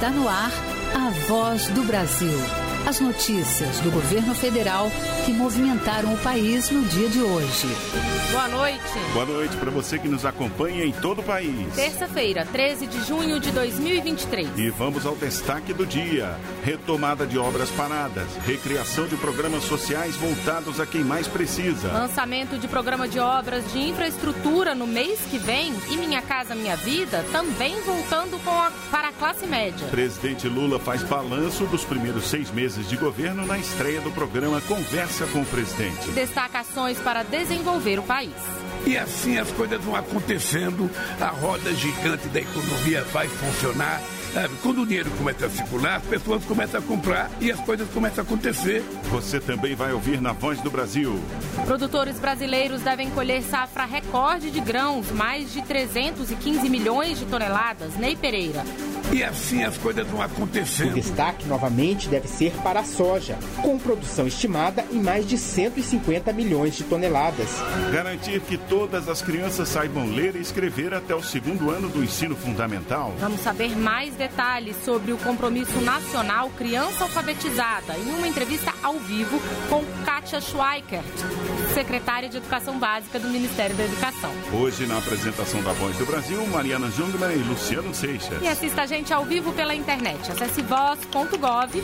Está no ar a Voz do Brasil. As notícias do governo federal que movimentaram o país no dia de hoje. Boa noite. Boa noite para você que nos acompanha em todo o país. Terça-feira, 13 de junho de 2023. E vamos ao destaque do dia. Retomada de obras paradas. Recriação de programas sociais voltados a quem mais precisa. Lançamento de programa de obras de infraestrutura no mês que vem. E Minha Casa Minha Vida também voltando para a classe média. Presidente Lula faz balanço dos primeiros 6 meses de governo na estreia do programa Conversa com o Presidente. Destaca ações para desenvolver o país. E assim as coisas vão acontecendo, a roda gigante da economia vai funcionar. Quando o dinheiro começa a circular, as pessoas começam a comprar e as coisas começam a acontecer. Você também vai ouvir na Voz do Brasil. Produtores brasileiros devem colher safra recorde de grãos, mais de 315 milhões de toneladas. Ney Pereira. E assim as coisas vão acontecendo. O destaque novamente deve ser para a soja, com produção estimada em mais de 150 milhões de toneladas. Garantir que todas as crianças saibam ler e escrever até o 2º ano do ensino fundamental. Vamos saber mais detalhes sobre o Compromisso Nacional Criança Alfabetizada em uma entrevista ao vivo com Kátia Schweikert, secretária de Educação Básica do Ministério da Educação. Hoje, na apresentação da Voz do Brasil, Mariana Jungmann e Luciano Seixas. E assista a gente ao vivo pela internet. Acesse voz.gov.br.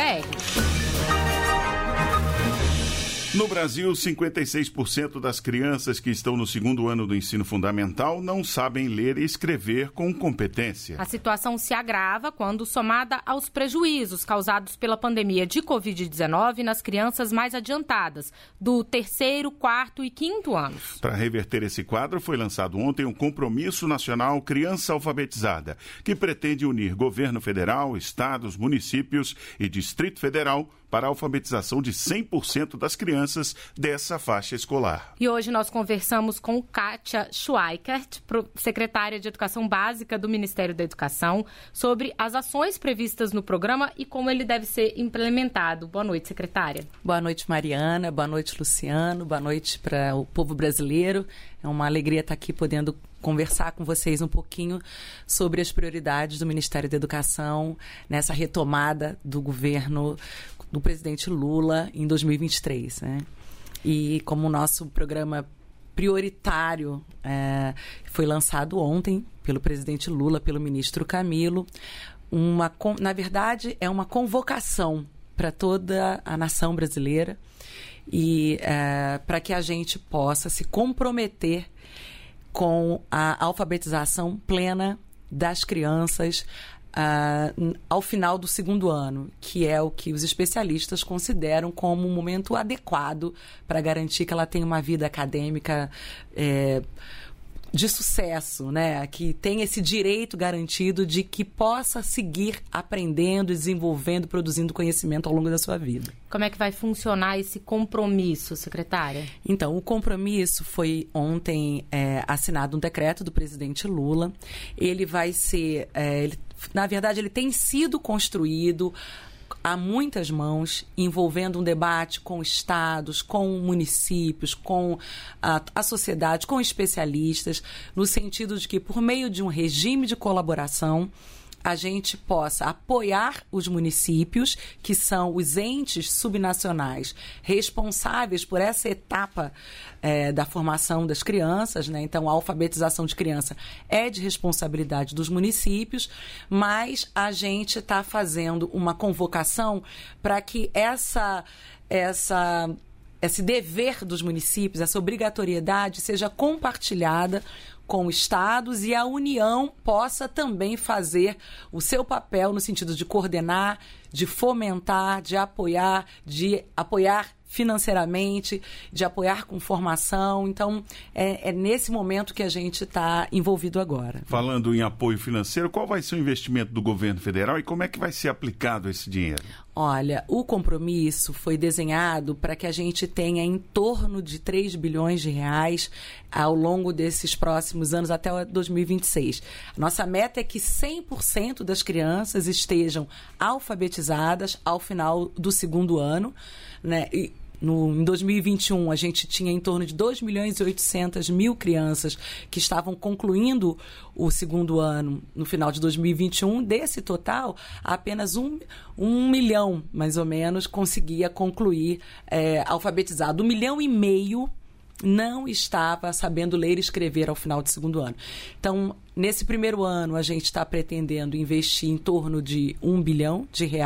No Brasil, 56% das crianças que estão no 2º ano do ensino fundamental não sabem ler e escrever com competência. A situação se agrava quando somada aos prejuízos causados pela pandemia de Covid-19 nas crianças mais adiantadas, do 3º, 4º e 5º anos. Para reverter esse quadro, foi lançado ontem o Compromisso Nacional Criança Alfabetizada, que pretende unir governo federal, estados, municípios e Distrito Federal para a alfabetização de 100% das crianças dessa faixa escolar. E hoje nós conversamos com Kátia Schweikert, secretária de Educação Básica do Ministério da Educação, sobre as ações previstas no programa e como ele deve ser implementado. Boa noite, secretária. Boa noite, Mariana. Boa noite, Luciano. Boa noite para o povo brasileiro. É uma alegria estar aqui podendo conversar com vocês um pouquinho sobre as prioridades do Ministério da Educação nessa retomada do governo do presidente Lula em 2023, né? E como o nosso programa prioritário foi lançado ontem pelo presidente Lula, pelo ministro Camilo, na verdade é uma convocação para toda a nação brasileira e para que a gente possa se comprometer com a alfabetização plena das crianças ao final do 2º ano, que é o que os especialistas consideram como um momento adequado para garantir que ela tenha uma vida acadêmica de sucesso, né? Que tem esse direito garantido de que possa seguir aprendendo, desenvolvendo, produzindo conhecimento ao longo da sua vida. Como é que vai funcionar esse compromisso, secretária? Então, o compromisso foi ontem assinado um decreto do presidente Lula. Ele vai ser... na verdade, ele tem sido construído há muitas mãos, envolvendo um debate com estados, com municípios, com a sociedade, com especialistas, no sentido de que, por meio de um regime de colaboração, a gente possa apoiar os municípios, que são os entes subnacionais responsáveis por essa etapa da formação das crianças, né? Então, a alfabetização de criança é de responsabilidade dos municípios, mas a gente está fazendo uma convocação para que esse dever dos municípios, essa obrigatoriedade, seja compartilhada com estados e a União possa também fazer o seu papel no sentido de coordenar, de fomentar, de apoiar financeiramente, de apoiar com formação. Então, é nesse momento que a gente está envolvido agora. Falando em apoio financeiro, qual vai ser o investimento do governo federal e como é que vai ser aplicado esse dinheiro? Olha, o compromisso foi desenhado para que a gente tenha em torno de 3 bilhões de reais ao longo desses próximos anos até 2026. A nossa meta é que 100% das crianças estejam alfabetizadas ao final do 2º ano, né? E Em 2021, a gente tinha em torno de 2.800.000 crianças que estavam concluindo o segundo ano no final de 2021. Desse total, apenas 1 milhão, mais ou menos, conseguia concluir alfabetizado. 1,5 milhão não estava sabendo ler e escrever ao final do segundo ano. Então, nesse primeiro ano, a gente está pretendendo investir em torno de R$1 bilhão,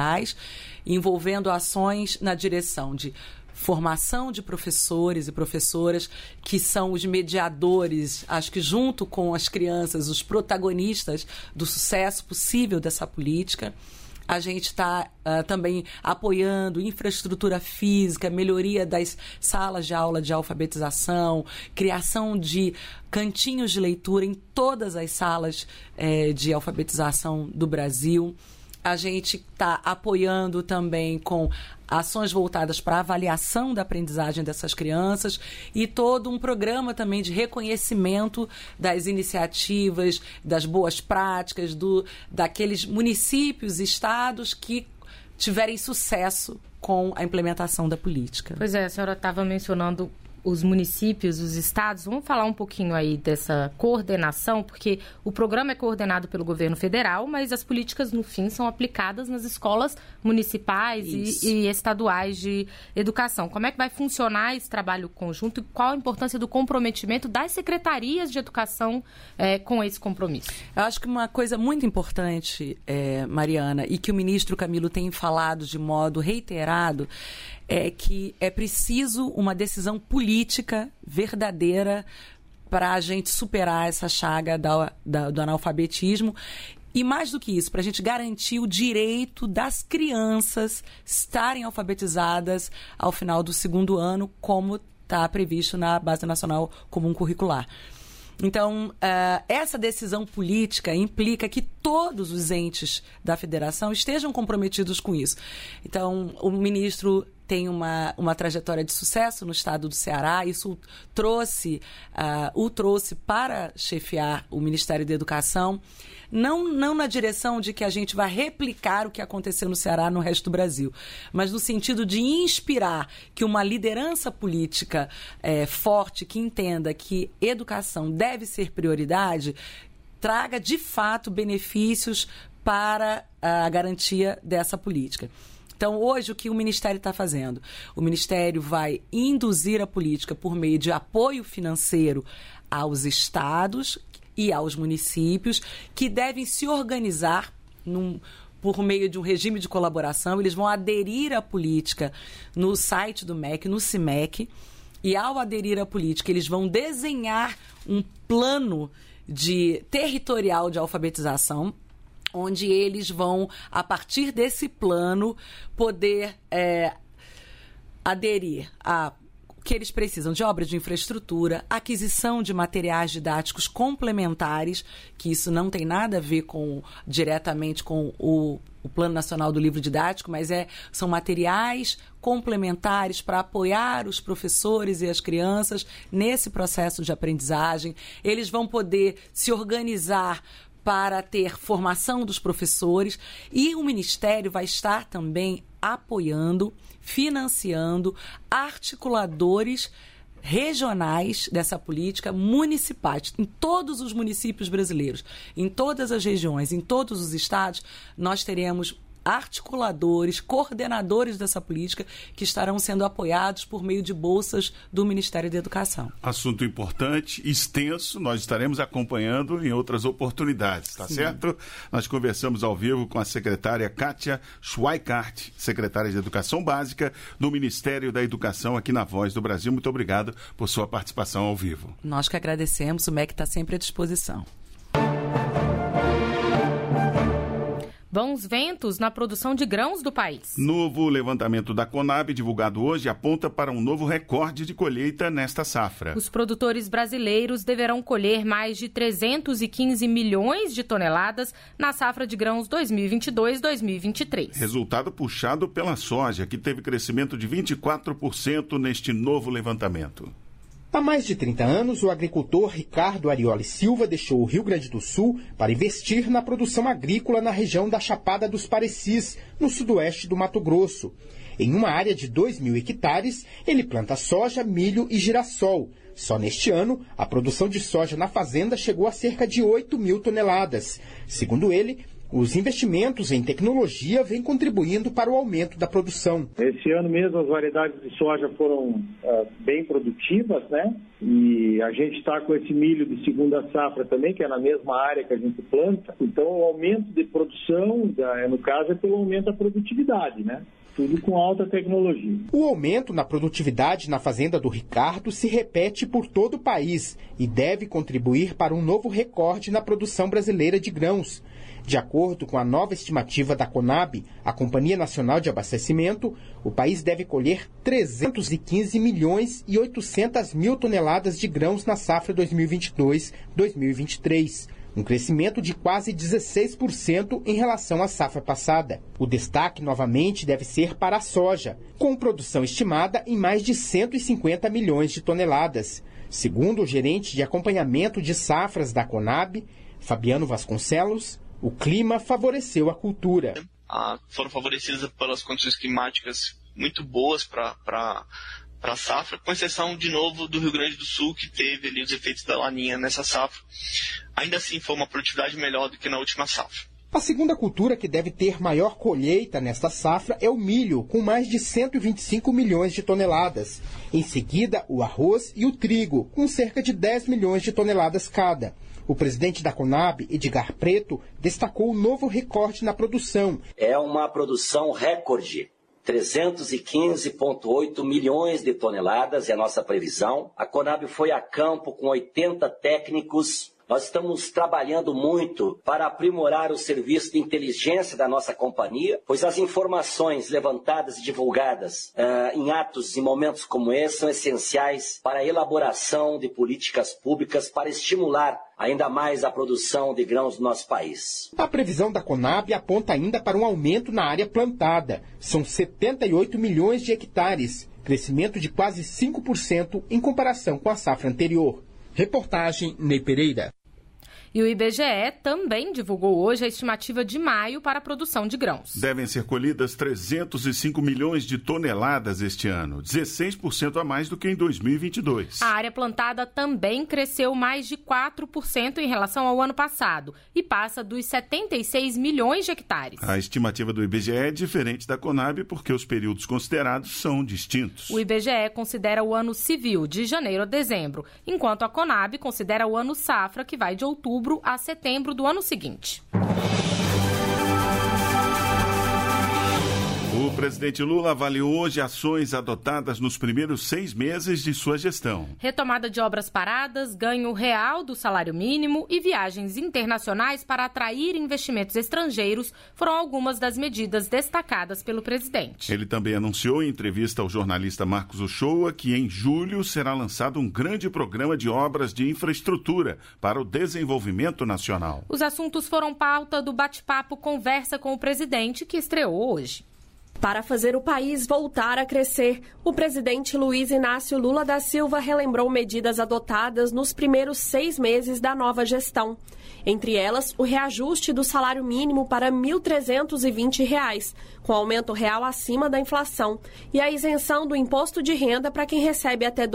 envolvendo ações na direção de formação de professores e professoras que são os mediadores, acho que junto com as crianças, os protagonistas do sucesso possível dessa política. A gente está também apoiando infraestrutura física, melhoria das salas de aula de alfabetização, criação de cantinhos de leitura em todas as salas de alfabetização do Brasil. A gente está apoiando também com ações voltadas para a avaliação da aprendizagem dessas crianças e todo um programa também de reconhecimento das iniciativas, das boas práticas, daqueles municípios e estados que tiverem sucesso com a implementação da política. Pois é, a senhora estava mencionando os municípios, os estados. Vamos falar um pouquinho aí dessa coordenação, porque o programa é coordenado pelo governo federal, mas as políticas, no fim, são aplicadas nas escolas municipais e estaduais de educação. Como é que vai funcionar esse trabalho conjunto e qual a importância do comprometimento das secretarias de educação com esse compromisso? Eu acho que uma coisa muito importante, Mariana, e que o ministro Camilo tem falado de modo reiterado, é que é preciso uma decisão política verdadeira para a gente superar essa chaga do analfabetismo. E mais do que isso, para a gente garantir o direito das crianças estarem alfabetizadas ao final do segundo ano, como está previsto na Base Nacional Comum Curricular. Então, essa decisão política implica que todos os entes da federação estejam comprometidos com isso. Então, o ministro tem uma trajetória de sucesso no estado do Ceará. Isso o trouxe para chefiar o Ministério da Educação, não na direção de que a gente vai replicar o que aconteceu no Ceará no resto do Brasil, mas no sentido de inspirar que uma liderança política forte, que entenda que educação deve ser prioridade, traga de fato benefícios para a garantia dessa política. Então, hoje, o que o Ministério está fazendo? O Ministério vai induzir a política por meio de apoio financeiro aos estados e aos municípios, que devem se organizar por meio de um regime de colaboração. Eles vão aderir à política no site do MEC, no CIMEC, e ao aderir à política, eles vão desenhar um plano territorial de alfabetização, onde eles vão, a partir desse plano, poder aderir a que eles precisam de obras de infraestrutura, aquisição de materiais didáticos complementares, que isso não tem nada a ver diretamente com o Plano Nacional do Livro Didático, mas são materiais complementares para apoiar os professores e as crianças nesse processo de aprendizagem. Eles vão poder se organizar para ter formação dos professores, e o Ministério vai estar também apoiando, financiando articuladores regionais dessa política, municipais, em todos os municípios brasileiros, em todas as regiões, em todos os estados. Nós teremos articuladores, coordenadores dessa política que estarão sendo apoiados por meio de bolsas do Ministério da Educação. Assunto importante, extenso, nós estaremos acompanhando em outras oportunidades, tá certo? Nós conversamos ao vivo com a secretária Kátia Schweikart, secretária de Educação Básica do Ministério da Educação aqui na Voz do Brasil. Muito obrigado por sua participação ao vivo. Nós que agradecemos, o MEC está sempre à disposição. Bons ventos na produção de grãos do país. Novo levantamento da Conab, divulgado hoje, aponta para um novo recorde de colheita nesta safra. Os produtores brasileiros deverão colher mais de 315 milhões de toneladas na safra de grãos 2022-2023. Resultado puxado pela soja, que teve crescimento de 24% neste novo levantamento. Há mais de 30 anos, o agricultor Ricardo Arioli Silva deixou o Rio Grande do Sul para investir na produção agrícola na região da Chapada dos Parecis, no sudoeste do Mato Grosso. Em uma área de 2.000 hectares, ele planta soja, milho e girassol. Só neste ano, a produção de soja na fazenda chegou a cerca de 8.000 toneladas. Segundo ele, os investimentos em tecnologia vêm contribuindo para o aumento da produção. Esse ano mesmo as variedades de soja foram bem produtivas, né? E a gente está com esse milho de segunda safra também, que é na mesma área que a gente planta. Então o aumento de produção, no caso, é pelo aumento da produtividade, né? Tudo com alta tecnologia. O aumento na produtividade na fazenda do Ricardo se repete por todo o país e deve contribuir para um novo recorde na produção brasileira de grãos. De acordo com a nova estimativa da CONAB, a Companhia Nacional de Abastecimento, o país deve colher 315 milhões e 800 mil toneladas de grãos na safra 2022-2023, um crescimento de quase 16% em relação à safra passada. O destaque, novamente, deve ser para a soja, com produção estimada em mais de 150 milhões de toneladas. Segundo o gerente de acompanhamento de safras da CONAB, Fabiano Vasconcelos, o clima favoreceu a cultura. Foram favorecidas pelas condições climáticas muito boas para a safra, com exceção, de novo, do Rio Grande do Sul, que teve ali os efeitos da laninha nessa safra. Ainda assim, foi uma produtividade melhor do que na última safra. A segunda cultura que deve ter maior colheita nesta safra é o milho, com mais de 125 milhões de toneladas. Em seguida, o arroz e o trigo, com cerca de 10 milhões de toneladas cada. O presidente da CONAB, Edgar Preto, destacou o novo recorde na produção. É uma produção recorde. 315,8 milhões de toneladas é a nossa previsão. A CONAB foi a campo com 80 técnicos. Nós estamos trabalhando muito para aprimorar o serviço de inteligência da nossa companhia, pois as informações levantadas e divulgadas em atos e momentos como esse são essenciais para a elaboração de políticas públicas para estimular ainda mais a produção de grãos do nosso país. A previsão da CONAB aponta ainda para um aumento na área plantada. São 78 milhões de hectares, crescimento de quase 5% em comparação com a safra anterior. Reportagem Ney Pereira. E o IBGE também divulgou hoje a estimativa de maio para a produção de grãos. Devem ser colhidas 305 milhões de toneladas este ano, 16% a mais do que em 2022. A área plantada também cresceu mais de 4% em relação ao ano passado e passa dos 76 milhões de hectares. A estimativa do IBGE é diferente da CONAB porque os períodos considerados são distintos. O IBGE considera o ano civil, de janeiro a dezembro, enquanto a CONAB considera o ano safra, que vai de outubro a setembro do ano seguinte. O presidente Lula avaliou hoje ações adotadas nos primeiros 6 meses de sua gestão. Retomada de obras paradas, ganho real do salário mínimo e viagens internacionais para atrair investimentos estrangeiros foram algumas das medidas destacadas pelo presidente. Ele também anunciou em entrevista ao jornalista Marcos Uchoa que em julho será lançado um grande programa de obras de infraestrutura para o desenvolvimento nacional. Os assuntos foram pauta do bate-papo Conversa com o Presidente, que estreou hoje. Para fazer o país voltar a crescer, o presidente Luiz Inácio Lula da Silva relembrou medidas adotadas nos primeiros 6 meses da nova gestão. Entre elas, o reajuste do salário mínimo para R$ 1.320, com aumento real acima da inflação, e a isenção do imposto de renda para quem recebe até R$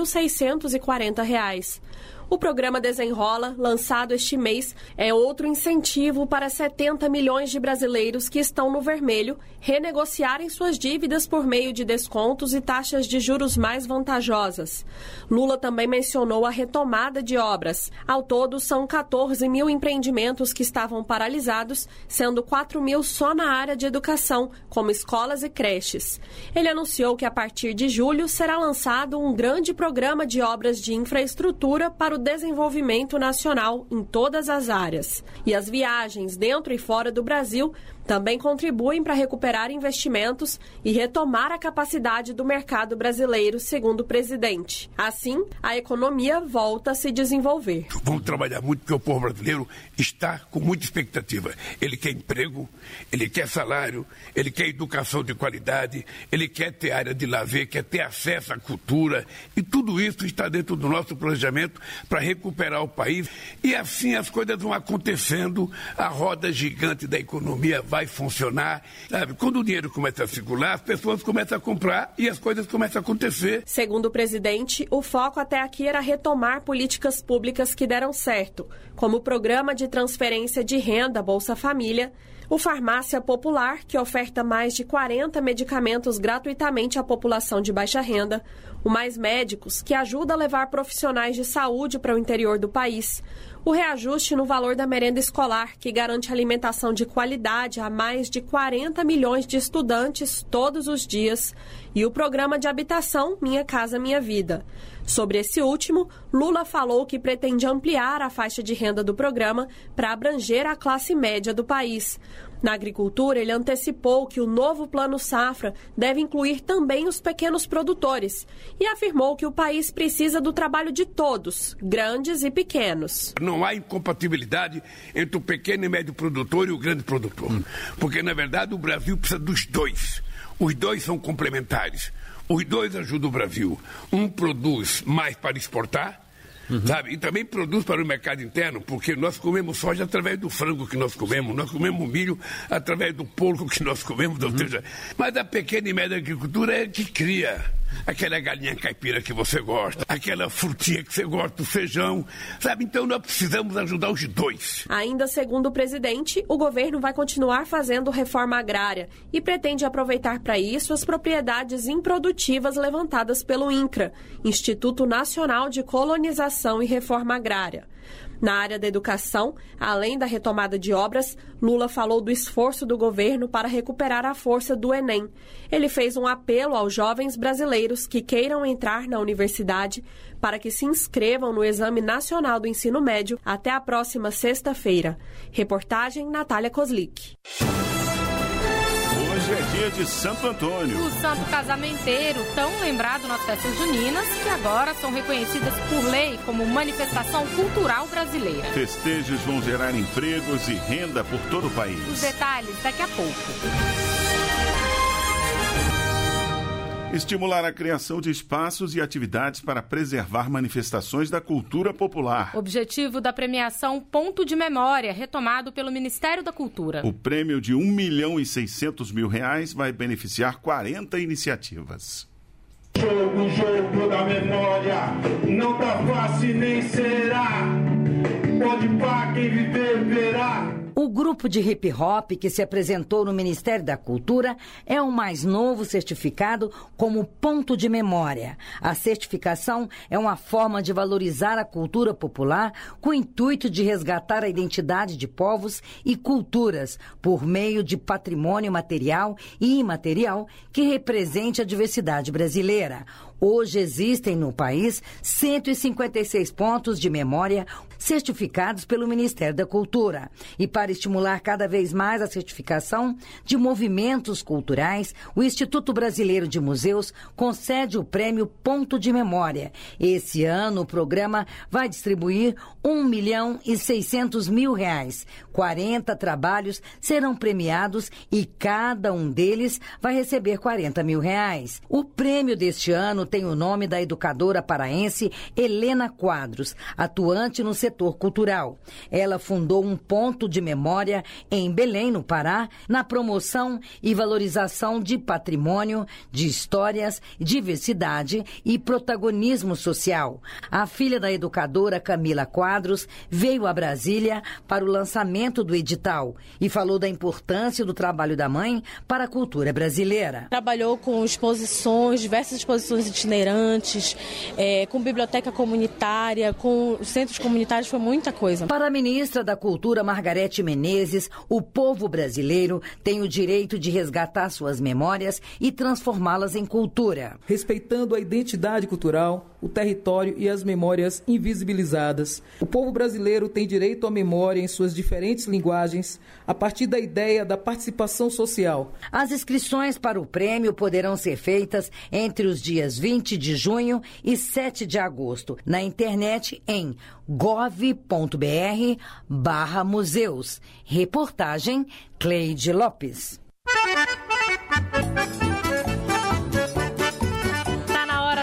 2.640. O programa Desenrola, lançado este mês, é outro incentivo para 70 milhões de brasileiros que estão no vermelho renegociarem suas dívidas por meio de descontos e taxas de juros mais vantajosas. Lula também mencionou a retomada de obras. Ao todo, são 14 mil empreendimentos que estavam paralisados, sendo 4 mil só na área de educação, como escolas e creches. Ele anunciou que a partir de julho será lançado um grande programa de obras de infraestrutura para o desenvolvimento nacional em todas as áreas. E as viagens dentro e fora do Brasil também contribuem para recuperar investimentos e retomar a capacidade do mercado brasileiro, segundo o presidente. Assim, a economia volta a se desenvolver. Vamos trabalhar muito porque o povo brasileiro está com muita expectativa. Ele quer emprego, ele quer salário, ele quer educação de qualidade, ele quer ter área de lazer, quer ter acesso à cultura, e tudo isso está dentro do nosso planejamento para recuperar o país. E assim as coisas vão acontecendo, a roda gigante da economia vai funcionar. Sabe? Quando o dinheiro começa a circular, as pessoas começam a comprar e as coisas começam a acontecer. Segundo o presidente, o foco até aqui era retomar políticas públicas que deram certo, como o Programa de Transferência de Renda Bolsa Família, o Farmácia Popular, que oferta mais de 40 medicamentos gratuitamente à população de baixa renda, o Mais Médicos, que ajuda a levar profissionais de saúde para o interior do país, o reajuste no valor da merenda escolar, que garante alimentação de qualidade a mais de 40 milhões de estudantes todos os dias, e o programa de habitação Minha Casa Minha Vida. Sobre esse último, Lula falou que pretende ampliar a faixa de renda do programa para abranger a classe média do país. Na agricultura, ele antecipou que o novo Plano Safra deve incluir também os pequenos produtores e afirmou que o país precisa do trabalho de todos, grandes e pequenos. Não há incompatibilidade entre o pequeno e médio produtor e o grande produtor, porque, na verdade, o Brasil precisa dos dois. Os dois são complementares. Os dois ajudam o Brasil. Um produz mais para exportar, sabe? E também produz para o mercado interno, porque nós comemos soja através do frango que nós comemos milho através do porco que nós comemos, ou seja, mas a pequena e média agricultura é que cria aquela galinha caipira que você gosta, aquela frutinha que você gosta, o feijão, sabe? Então nós precisamos ajudar os dois. Ainda segundo o presidente, o governo vai continuar fazendo reforma agrária e pretende aproveitar para isso as propriedades improdutivas levantadas pelo INCRA, Instituto Nacional de Colonização e Reforma Agrária. Na área da educação, além da retomada de obras, Lula falou do esforço do governo para recuperar a força do Enem. Ele fez um apelo aos jovens brasileiros que queiram entrar na universidade para que se inscrevam no Exame Nacional do Ensino Médio até a próxima sexta-feira. Reportagem Natália Kozlik. Hoje é dia de Santo Antônio. O santo casamenteiro, tão lembrado nas festas juninas, que agora são reconhecidas por lei como manifestação cultural brasileira. Festejos vão gerar empregos e renda por todo o país. Os detalhes daqui a pouco. Estimular a criação de espaços e atividades para preservar manifestações da cultura popular. Objetivo da premiação Ponto de Memória, retomado pelo Ministério da Cultura. O prêmio de R$1.600.000 vai beneficiar 40 iniciativas. Jogo da memória, não tá fácil nem será. Pode pá, quem viver verá. O grupo de hip-hop que se apresentou no Ministério da Cultura é o mais novo certificado como Ponto de Memória. A certificação é uma forma de valorizar a cultura popular com o intuito de resgatar a identidade de povos e culturas por meio de patrimônio material e imaterial que represente a diversidade brasileira. Hoje existem no país 156 pontos de memória certificados pelo Ministério da Cultura. E para estimular cada vez mais a certificação de movimentos culturais, o Instituto Brasileiro de Museus concede o prêmio Ponto de Memória. Esse ano o programa vai distribuir R$1.600.000. 40 trabalhos serão premiados e cada um deles vai receber R$40.000. O prêmio deste ano tem o nome da educadora paraense Helena Quadros, atuante no setor cultural. Ela fundou um ponto de memória em Belém, no Pará, na promoção e valorização de patrimônio, de histórias, diversidade e protagonismo social. A filha da educadora Camila Quadros veio a Brasília para o lançamento do edital e falou da importância do trabalho da mãe para a cultura brasileira. Trabalhou com exposições, diversas exposições itinerantes, com biblioteca comunitária, com centros comunitários, foi muita coisa. Para a ministra da Cultura, Margarete Menezes, o povo brasileiro tem o direito de resgatar suas memórias e transformá-las em cultura. Respeitando a identidade cultural, o território e as memórias invisibilizadas. O povo brasileiro tem direito à memória em suas diferentes linguagens, a partir da ideia da participação social. As inscrições para o prêmio poderão ser feitas entre os dias 20 de junho e 7 de agosto, na internet em gov.br/museus. Reportagem Cleide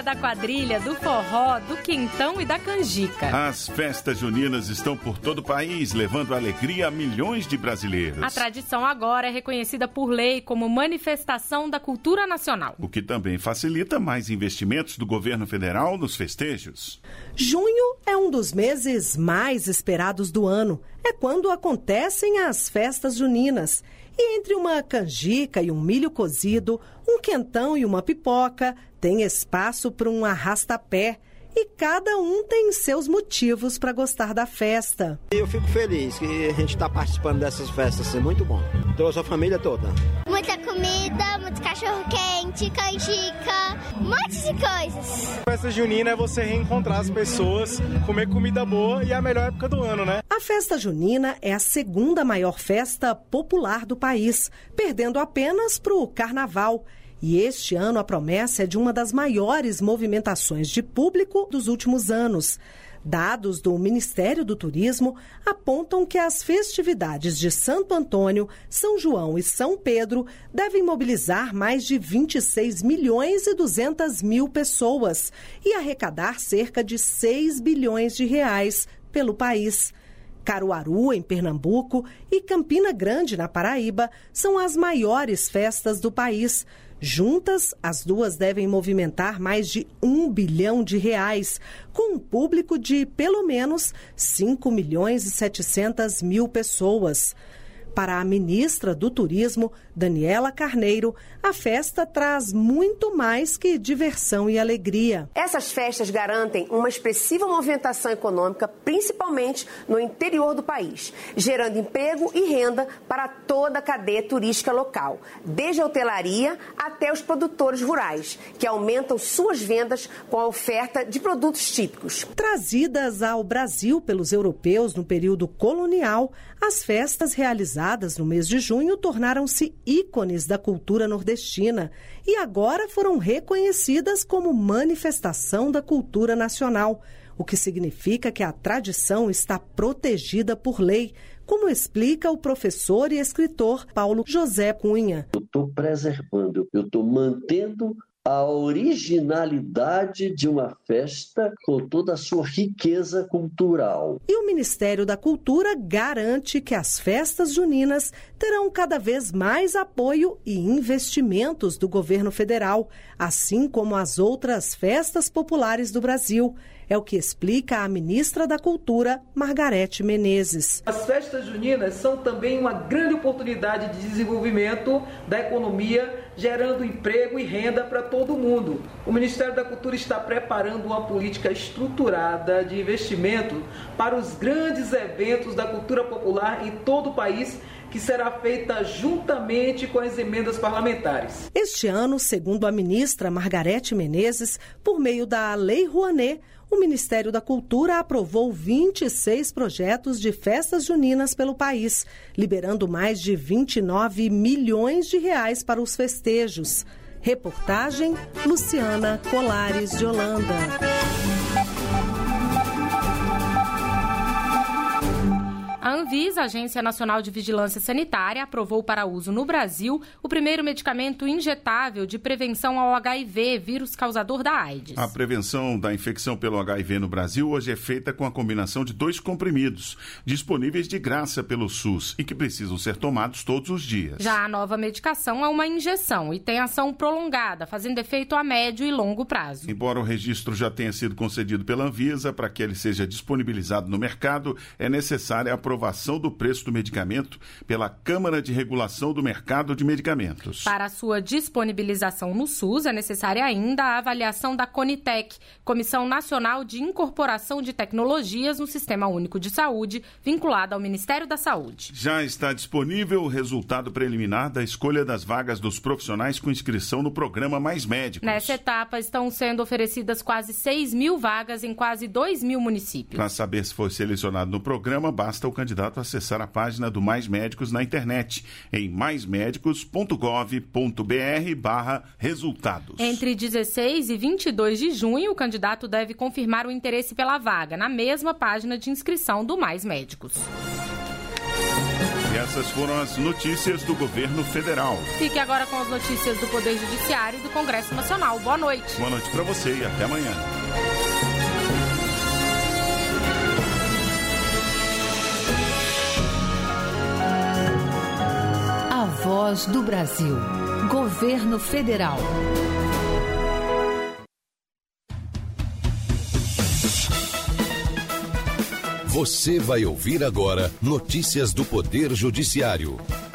da quadrilha, do forró, do quentão e da canjica. As festas juninas estão por todo o país, levando alegria a milhões de brasileiros. A tradição agora é reconhecida por lei como manifestação da cultura nacional. O que também facilita mais investimentos do governo federal nos festejos. Junho é um dos meses mais esperados do ano. É quando acontecem as festas juninas. E entre uma canjica e um milho cozido, um quentão e uma pipoca, tem espaço para um arrasta-pé. E cada um tem seus motivos para gostar da festa. Eu fico feliz que a gente está participando dessas festas, assim, muito bom. Trouxe a família toda. Muita comida, muito cachorro-quente, canjica, um monte de coisas. Festa junina é você reencontrar as pessoas, comer comida boa e é a melhor época do ano, né? A festa junina é a segunda maior festa popular do país, perdendo apenas para o carnaval. E este ano a promessa é de uma das maiores movimentações de público dos últimos anos. Dados do Ministério do Turismo apontam que as festividades de Santo Antônio, São João e São Pedro devem mobilizar mais de 26 milhões e 200 mil pessoas e arrecadar cerca de 6 bilhões de reais pelo país. Caruaru, em Pernambuco, e Campina Grande, na Paraíba, são as maiores festas do país. Juntas, as duas devem movimentar mais de 1 bilhão de reais, com um público de pelo menos 5 milhões e 700 mil pessoas. Para a ministra do Turismo, Daniela Carneiro, a festa traz muito mais que diversão e alegria. Essas festas garantem uma expressiva movimentação econômica, principalmente no interior do país, gerando emprego e renda para toda a cadeia turística local, desde a hotelaria até os produtores rurais, que aumentam suas vendas com a oferta de produtos típicos. Trazidas ao Brasil pelos europeus no período colonial, as festas realizadas no mês de junho tornaram-se ícones da cultura nordestina e agora foram reconhecidas como manifestação da cultura nacional, o que significa que a tradição está protegida por lei, como explica o professor e escritor Paulo José Cunha. Eu estou preservando, eu estou mantendo a originalidade de uma festa com toda a sua riqueza cultural. E o Ministério da Cultura garante que as festas juninas terão cada vez mais apoio e investimentos do governo federal, assim como as outras festas populares do Brasil. É o que explica a ministra da Cultura, Margarete Menezes. As festas juninas são também uma grande oportunidade de desenvolvimento da economia, gerando emprego e renda para todo mundo. O Ministério da Cultura está preparando uma política estruturada de investimento para os grandes eventos da cultura popular em todo o país, que será feita juntamente com as emendas parlamentares. Este ano, segundo a ministra Margarete Menezes, por meio da Lei Rouanet, o Ministério da Cultura aprovou 26 projetos de festas juninas pelo país, liberando mais de 29 milhões de reais para os festejos. Reportagem Luciana Colares de Holanda. A Anvisa, Agência Nacional de Vigilância Sanitária, aprovou para uso no Brasil o primeiro medicamento injetável de prevenção ao HIV, vírus causador da AIDS. A prevenção da infecção pelo HIV no Brasil hoje é feita com a combinação de 2 comprimidos, disponíveis de graça pelo SUS e que precisam ser tomados todos os dias. Já a nova medicação é uma injeção e tem ação prolongada, fazendo efeito a médio e longo prazo. Embora o registro já tenha sido concedido pela Anvisa, para que ele seja disponibilizado no mercado, é necessária a aprovação do preço do medicamento pela Câmara de Regulação do Mercado de Medicamentos. Para a sua disponibilização no SUS, é necessária ainda a avaliação da CONITEC, Comissão Nacional de Incorporação de Tecnologias no Sistema Único de Saúde, vinculada ao Ministério da Saúde. Já está disponível o resultado preliminar da escolha das vagas dos profissionais com inscrição no programa Mais Médicos. Nessa etapa estão sendo oferecidas quase 6 mil vagas em quase 2 mil municípios. Para saber se foi selecionado no programa, basta o candidato acessar a página do Mais Médicos na internet, em maismedicos.gov.br/resultados. Entre 16 e 22 de junho, o candidato deve confirmar o interesse pela vaga na mesma página de inscrição do Mais Médicos. E essas foram as notícias do governo federal. Fique agora com as notícias do Poder Judiciário e do Congresso Nacional. Boa noite. Boa noite para você e até amanhã. A Voz do Brasil. Governo Federal. Você vai ouvir agora notícias do Poder Judiciário.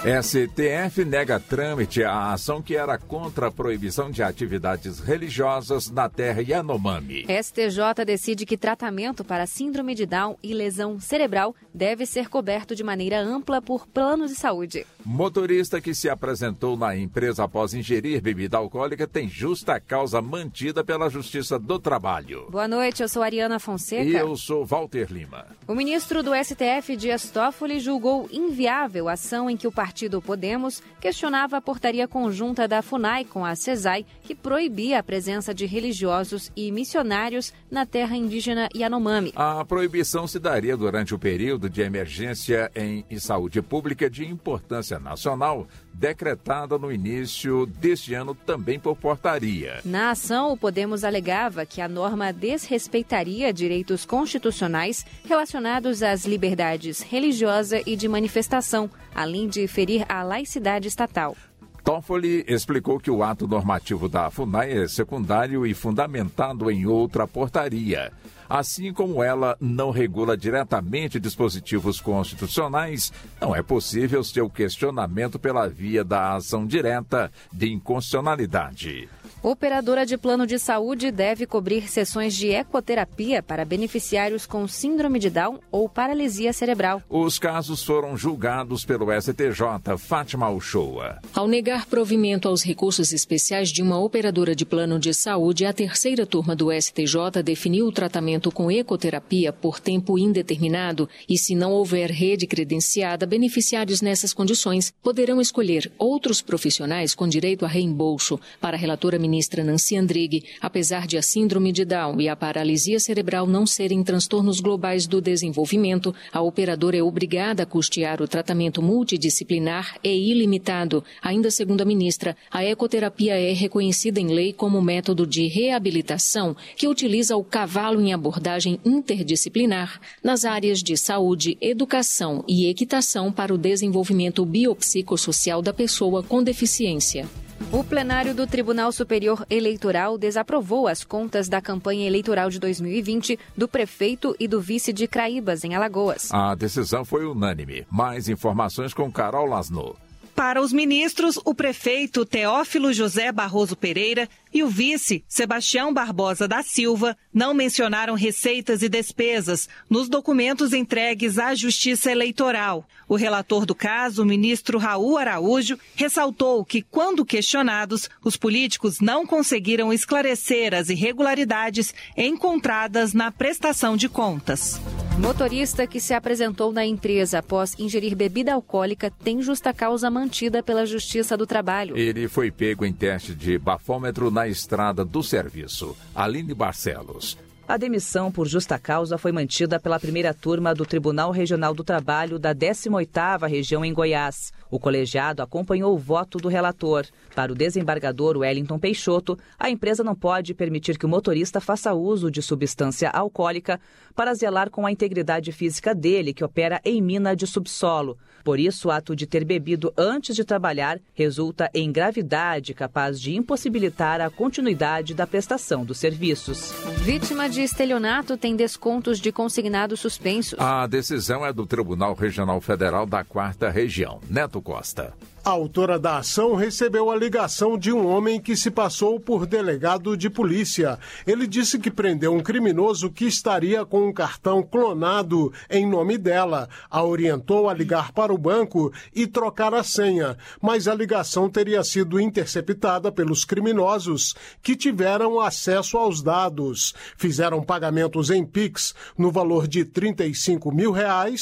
STF nega trâmite à ação que era contra a proibição de atividades religiosas na terra Yanomami. STJ decide que tratamento para síndrome de Down e lesão cerebral deve ser coberto de maneira ampla por planos de saúde. Motorista que se apresentou na empresa após ingerir bebida alcoólica tem justa causa mantida pela Justiça do Trabalho. Boa noite, eu sou Ariana Fonseca. E eu sou Walter Lima. O ministro do STF, Dias Toffoli, julgou inviável a ação em que o partido Podemos questionava a portaria conjunta da FUNAI com a CESAI, que proibia a presença de religiosos e missionários na terra indígena Yanomami. A proibição se daria durante o período de emergência em saúde pública de importância nacional, decretada no início deste ano também por portaria. Na ação, o Podemos alegava que a norma desrespeitaria direitos constitucionais relacionados às liberdades religiosa e de manifestação, além de ferir a laicidade estatal. Toffoli explicou que o ato normativo da FUNAI é secundário e fundamentado em outra portaria. Assim como ela não regula diretamente dispositivos constitucionais, não é possível seu questionamento pela via da ação direta de inconstitucionalidade. Operadora de plano de saúde deve cobrir sessões de ecoterapia para beneficiários com síndrome de Down ou paralisia cerebral. Os casos foram julgados pelo STJ. Fátima Uchoa. Ao negar provimento aos recursos especiais de uma operadora de plano de saúde, a terceira turma do STJ definiu o tratamento com ecoterapia por tempo indeterminado e, se não houver rede credenciada, beneficiários nessas condições poderão escolher outros profissionais com direito a reembolso. Para a relatora ministra Nancy Andrighi, apesar de a síndrome de Down e a paralisia cerebral não serem transtornos globais do desenvolvimento, a operadora é obrigada a custear o tratamento multidisciplinar e ilimitado. Ainda segundo a ministra, a ecoterapia é reconhecida em lei como método de reabilitação que utiliza o cavalo em abordagem interdisciplinar nas áreas de saúde, educação e equitação para o desenvolvimento biopsicossocial da pessoa com deficiência. O plenário do Tribunal Superior Eleitoral desaprovou as contas da campanha eleitoral de 2020 do prefeito e do vice de Craíbas, em Alagoas. A decisão foi unânime. Mais informações com Carol Lasno. Para os ministros, o prefeito Teófilo José Barroso Pereira e o vice, Sebastião Barbosa da Silva, não mencionaram receitas e despesas nos documentos entregues à Justiça Eleitoral. O relator do caso, o ministro Raul Araújo, ressaltou que, quando questionados, os políticos não conseguiram esclarecer as irregularidades encontradas na prestação de contas. Motorista que se apresentou na empresa após ingerir bebida alcoólica tem justa causa mantida pela Justiça do Trabalho. Ele foi pego em teste de bafômetro na estrada do serviço. Aline Barcelos. A demissão por justa causa foi mantida pela primeira turma do Tribunal Regional do Trabalho da 18ª Região em Goiás. O colegiado acompanhou o voto do relator. Para o desembargador Wellington Peixoto, a empresa não pode permitir que o motorista faça uso de substância alcoólica para zelar com a integridade física dele, que opera em mina de subsolo. Por isso, o ato de ter bebido antes de trabalhar resulta em gravidade capaz de impossibilitar a continuidade da prestação dos serviços. Vítima de estelionato tem descontos de consignados suspensos. A decisão é do Tribunal Regional Federal da 4ª Região. Neto Costa. A autora da ação recebeu a ligação de um homem que se passou por delegado de polícia. Ele disse que prendeu um criminoso que estaria com um cartão clonado em nome dela. A orientou a ligar para o banco e trocar a senha, mas a ligação teria sido interceptada pelos criminosos, que tiveram acesso aos dados. Fizeram pagamentos em Pix no valor de R$35 mil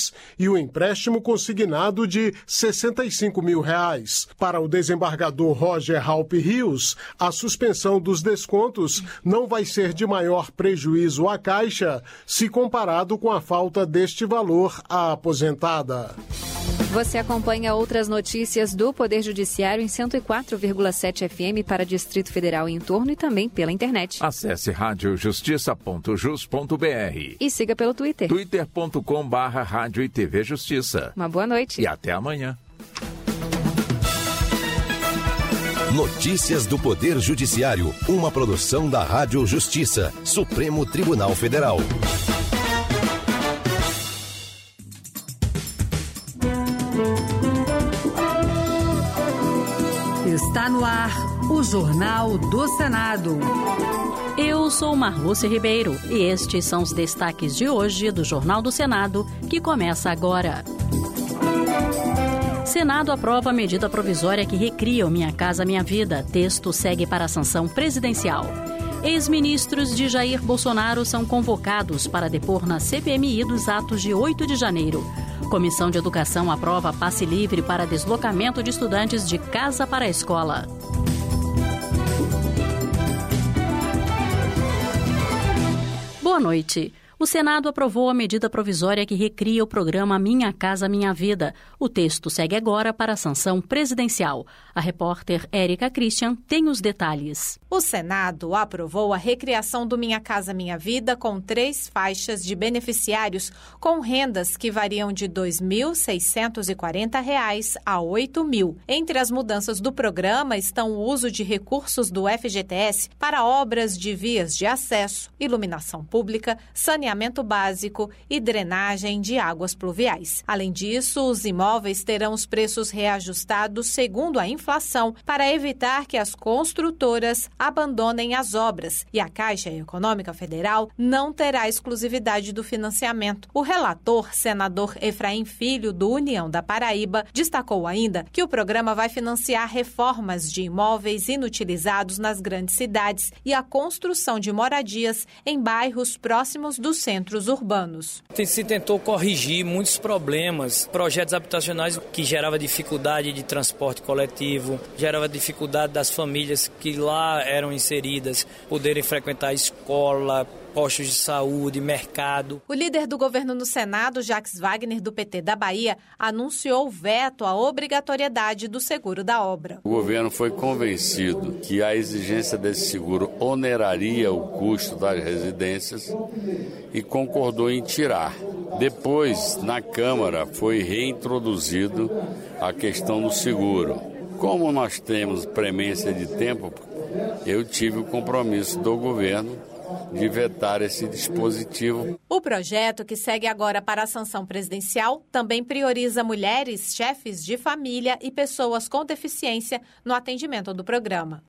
e o empréstimo consignado de R$65 mil. Para o desembargador Roger Halpe Rios, a suspensão dos descontos não vai ser de maior prejuízo à Caixa se comparado com a falta deste valor à aposentada. Você acompanha outras notícias do Poder Judiciário em 104,7 FM para Distrito Federal e entorno e também pela internet. Acesse radiojustiça.jus.br e siga pelo Twitter. twitter.com/rádio e TV Justiça. Uma boa noite. E até amanhã. Notícias do Poder Judiciário, uma produção da Rádio Justiça, Supremo Tribunal Federal. Está no ar o Jornal do Senado. Eu sou Marlúcia Ribeiro e estes são os destaques de hoje do Jornal do Senado, que começa agora. Senado aprova a medida provisória que recria o Minha Casa Minha Vida. Texto segue para a sanção presidencial. Ex-ministros de Jair Bolsonaro são convocados para depor na CPMI dos atos de 8 de janeiro. Comissão de Educação aprova passe livre para deslocamento de estudantes de casa para a escola. Boa noite. O Senado aprovou a medida provisória que recria o programa Minha Casa Minha Vida. O texto segue agora para a sanção presidencial. A repórter Érica Christian tem os detalhes. O Senado aprovou a recriação do Minha Casa Minha Vida com 3 faixas de beneficiários com rendas que variam de R$ 2.640 a R$ 8.000. Entre as mudanças do programa estão o uso de recursos do FGTS para obras de vias de acesso, iluminação pública, saneamento básico e drenagem de águas pluviais. Além disso, os imóveis terão os preços reajustados segundo a inflação para evitar que as construtoras abandonem as obras, e a Caixa Econômica Federal não terá exclusividade do financiamento. O relator, senador Efraim Filho, do União da Paraíba, destacou ainda que o programa vai financiar reformas de imóveis inutilizados nas grandes cidades e a construção de moradias em bairros próximos dos centros urbanos. Se tentou corrigir muitos problemas, projetos habitacionais que geravam dificuldade de transporte coletivo, gerava dificuldade das famílias que lá eram inseridas poderem frequentar a escola, postos de saúde, mercado. O líder do governo no Senado, Jacques Wagner, do PT da Bahia, anunciou veto à obrigatoriedade do seguro da obra. O governo foi convencido que a exigência desse seguro oneraria o custo das residências e concordou em tirar. Depois, na Câmara, foi reintroduzido a questão do seguro. Como nós temos premência de tempo, eu tive o compromisso do governo de vetar esse dispositivo. O projeto, que segue agora para a sanção presidencial, também prioriza mulheres, chefes de família e pessoas com deficiência no atendimento do programa.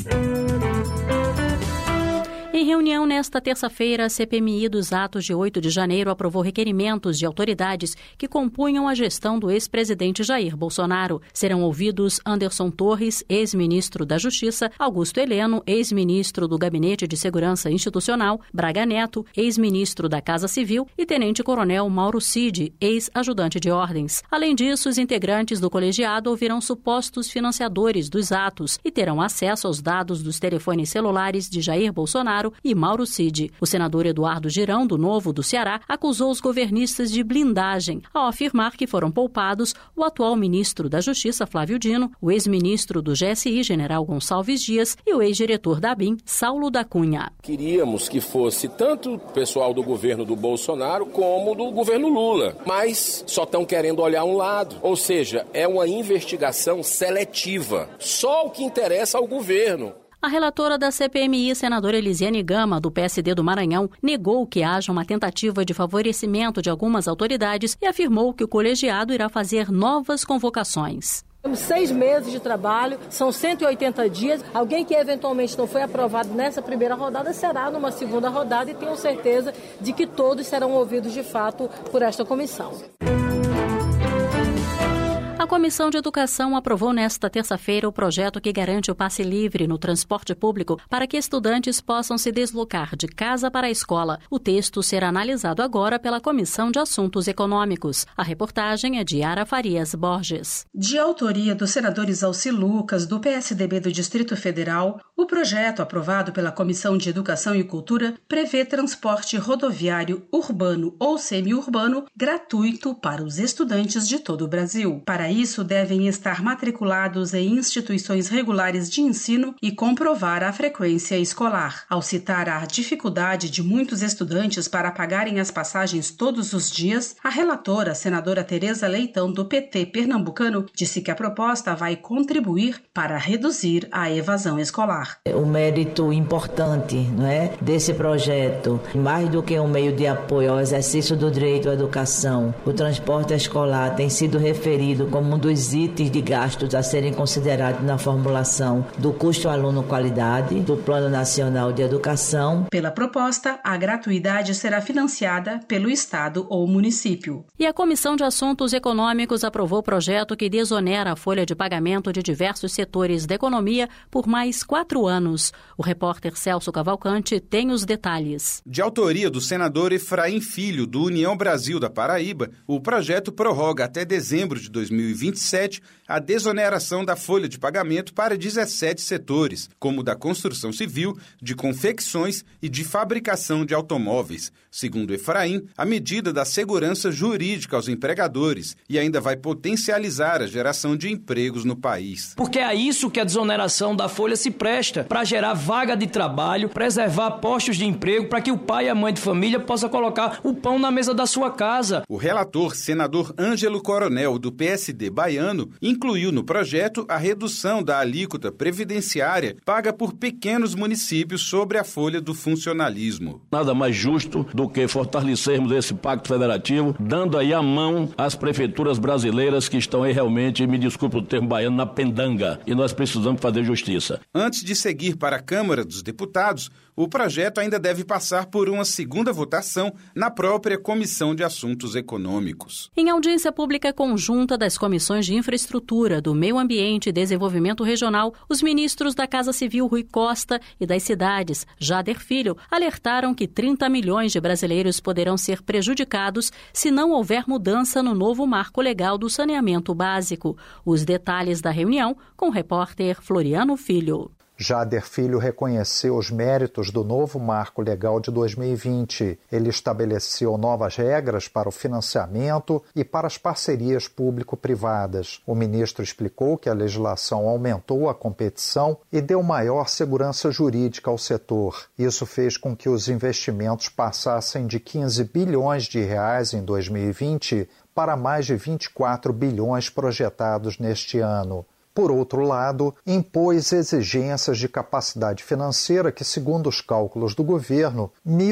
Em reunião nesta terça-feira, a CPMI dos atos de 8 de janeiro aprovou requerimentos de autoridades que compunham a gestão do ex-presidente Jair Bolsonaro. Serão ouvidos Anderson Torres, ex-ministro da Justiça, Augusto Heleno, ex-ministro do Gabinete de Segurança Institucional, Braga Neto, ex-ministro da Casa Civil, e tenente-coronel Mauro Cid, ex-ajudante de ordens. Além disso, os integrantes do colegiado ouvirão supostos financiadores dos atos e terão acesso aos dados dos telefones celulares de Jair Bolsonaro e Mauro Cid. O senador Eduardo Girão, do Novo do Ceará, acusou os governistas de blindagem, ao afirmar que foram poupados o atual ministro da Justiça, Flávio Dino, o ex-ministro do GSI, General Gonçalves Dias, e o ex-diretor da ABIN, Saulo da Cunha. Queríamos que fosse tanto o pessoal do governo do Bolsonaro como do governo Lula, mas só estão querendo olhar um lado. Ou seja, é uma investigação seletiva. Só o que interessa ao governo. A relatora da CPMI, senadora Elisiane Gama, do PSD do Maranhão, negou que haja uma tentativa de favorecimento de algumas autoridades e afirmou que o colegiado irá fazer novas convocações. Temos 6 meses de trabalho, são 180 dias. Alguém que eventualmente não foi aprovado nessa primeira rodada será numa segunda rodada e tenho certeza de que todos serão ouvidos de fato por esta comissão. A A Comissão de Educação aprovou nesta terça-feira o projeto que garante o passe livre no transporte público para que estudantes possam se deslocar de casa para a escola. O texto será analisado agora pela Comissão de Assuntos Econômicos. A reportagem é de Yara Farias Borges. De autoria dos senadores Alci Lucas, do PSDB do Distrito Federal, o projeto aprovado pela Comissão de Educação e Cultura prevê transporte rodoviário urbano ou semiurbano gratuito para os estudantes de todo o Brasil. Para isso, devem estar matriculados em instituições regulares de ensino e comprovar a frequência escolar. Ao citar a dificuldade de muitos estudantes para pagarem as passagens todos os dias, a relatora, a senadora Tereza Leitão, do PT pernambucano, disse que a proposta vai contribuir para reduzir a evasão escolar. O mérito importante, não é, desse projeto, mais do que um meio de apoio ao exercício do direito à educação, o transporte escolar tem sido referido como um dos itens de gastos a serem considerados na formulação do custo aluno-qualidade do Plano Nacional de Educação. Pela proposta, a gratuidade será financiada pelo Estado ou município. E a Comissão de Assuntos Econômicos aprovou o projeto que desonera a folha de pagamento de diversos setores da economia por mais 4 anos. O repórter Celso Cavalcante tem os detalhes. De autoria do senador Efraim Filho, do União Brasil da Paraíba, o projeto prorroga até dezembro de 2027 a desoneração da folha de pagamento para 17 setores, como da construção civil, de confecções e de fabricação de automóveis. Segundo Efraim, a medida dá segurança jurídica aos empregadores e ainda vai potencializar a geração de empregos no país. Porque é isso que a desoneração da folha se presta, para gerar vaga de trabalho, preservar postos de emprego, para que o pai e a mãe de família possam colocar o pão na mesa da sua casa. O relator, senador Ângelo Coronel, do PSD baiano, incluiu no projeto a redução da alíquota previdenciária paga por pequenos municípios sobre a folha do funcionalismo. Nada mais justo do que fortalecermos esse pacto federativo, dando aí a mão às prefeituras brasileiras que estão aí realmente, me desculpe o termo baiano, na pendanga. E nós precisamos fazer justiça. Antes de seguir para a Câmara dos Deputados, o projeto ainda deve passar por uma segunda votação na própria Comissão de Assuntos Econômicos. Em audiência pública conjunta das Comissões de Infraestrutura, do Meio Ambiente e Desenvolvimento Regional, os ministros da Casa Civil Rui Costa e das Cidades, Jader Filho, alertaram que 30 milhões de brasileiros poderão ser prejudicados se não houver mudança no novo marco legal do saneamento básico. Os detalhes da reunião com o repórter Floriano Filho. Jader Filho reconheceu os méritos do novo marco legal de 2020. Ele estabeleceu novas regras para o financiamento e para as parcerias público-privadas. O ministro explicou que a legislação aumentou a competição e deu maior segurança jurídica ao setor. Isso fez com que os investimentos passassem de 15 bilhões de reais em 2020 para mais de 24 bilhões projetados neste ano. Por outro lado, impôs exigências de capacidade financeira que, segundo os cálculos do governo,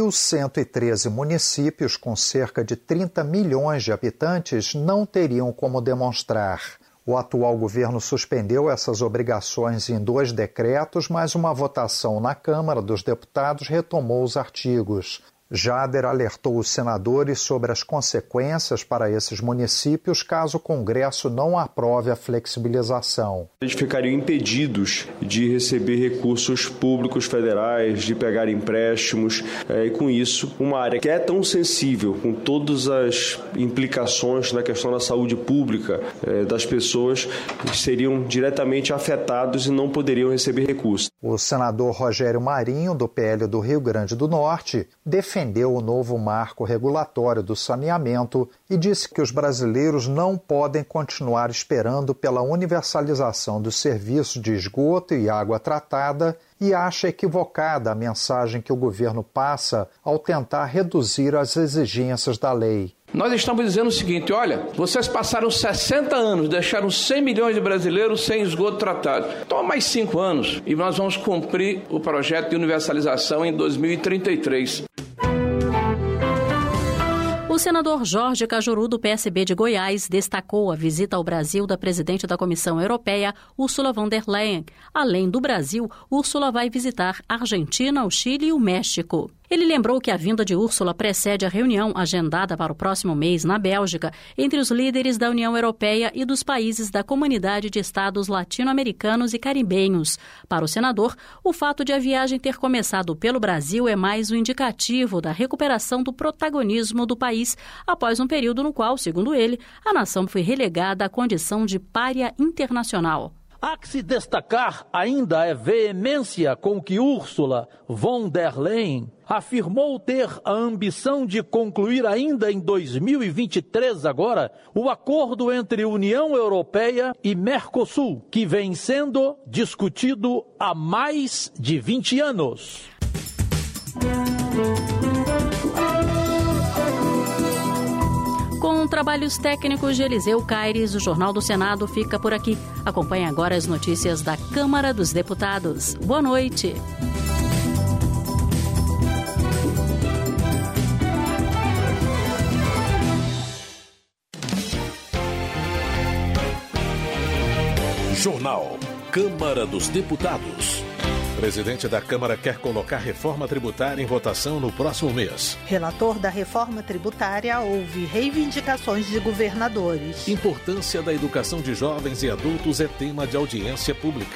1.113 municípios com cerca de 30 milhões de habitantes não teriam como demonstrar. O atual governo suspendeu essas obrigações em 2 decretos, mas uma votação na Câmara dos Deputados retomou os artigos. Jader alertou os senadores sobre as consequências para esses municípios caso o Congresso não aprove a flexibilização. Eles ficariam impedidos de receber recursos públicos federais, de pegar empréstimos, e com isso, uma área que é tão sensível, com todas as implicações na questão da saúde pública das pessoas, seriam diretamente afetados e não poderiam receber recursos. O senador Rogério Marinho, do PL do Rio Grande do Norte, defendeu o novo marco regulatório do saneamento e disse que os brasileiros não podem continuar esperando pela universalização dos serviços de esgoto e água tratada e acha equivocada a mensagem que o governo passa ao tentar reduzir as exigências da lei. Nós estamos dizendo o seguinte, olha, vocês passaram 60 anos, deixaram 100 milhões de brasileiros sem esgoto tratado. Toma mais 5 anos e nós vamos cumprir o projeto de universalização em 2033. O senador Jorge Cajuru, do PSB de Goiás, destacou a visita ao Brasil da presidente da Comissão Europeia, Ursula von der Leyen. Além do Brasil, Ursula vai visitar a Argentina, o Chile e o México. Ele lembrou que a vinda de Ursula precede a reunião agendada para o próximo mês na Bélgica entre os líderes da União Europeia e dos países da Comunidade de Estados Latino-Americanos e Caribenhos. Para o senador, o fato de a viagem ter começado pelo Brasil é mais um indicativo da recuperação do protagonismo do país após um período no qual, segundo ele, a nação foi relegada à condição de pária internacional. Há que se destacar ainda a veemência com que Ursula von der Leyen afirmou ter a ambição de concluir ainda em 2023 agora o acordo entre União Europeia e Mercosul, que vem sendo discutido há mais de 20 anos. Com trabalhos técnicos de Eliseu Caires, o Jornal do Senado fica por aqui. Acompanhe agora as notícias da Câmara dos Deputados. Boa noite. Jornal Câmara dos Deputados. O presidente da Câmara quer colocar reforma tributária em votação no próximo mês. Relator da reforma tributária ouve reivindicações de governadores. Importância da educação de jovens e adultos é tema de audiência pública.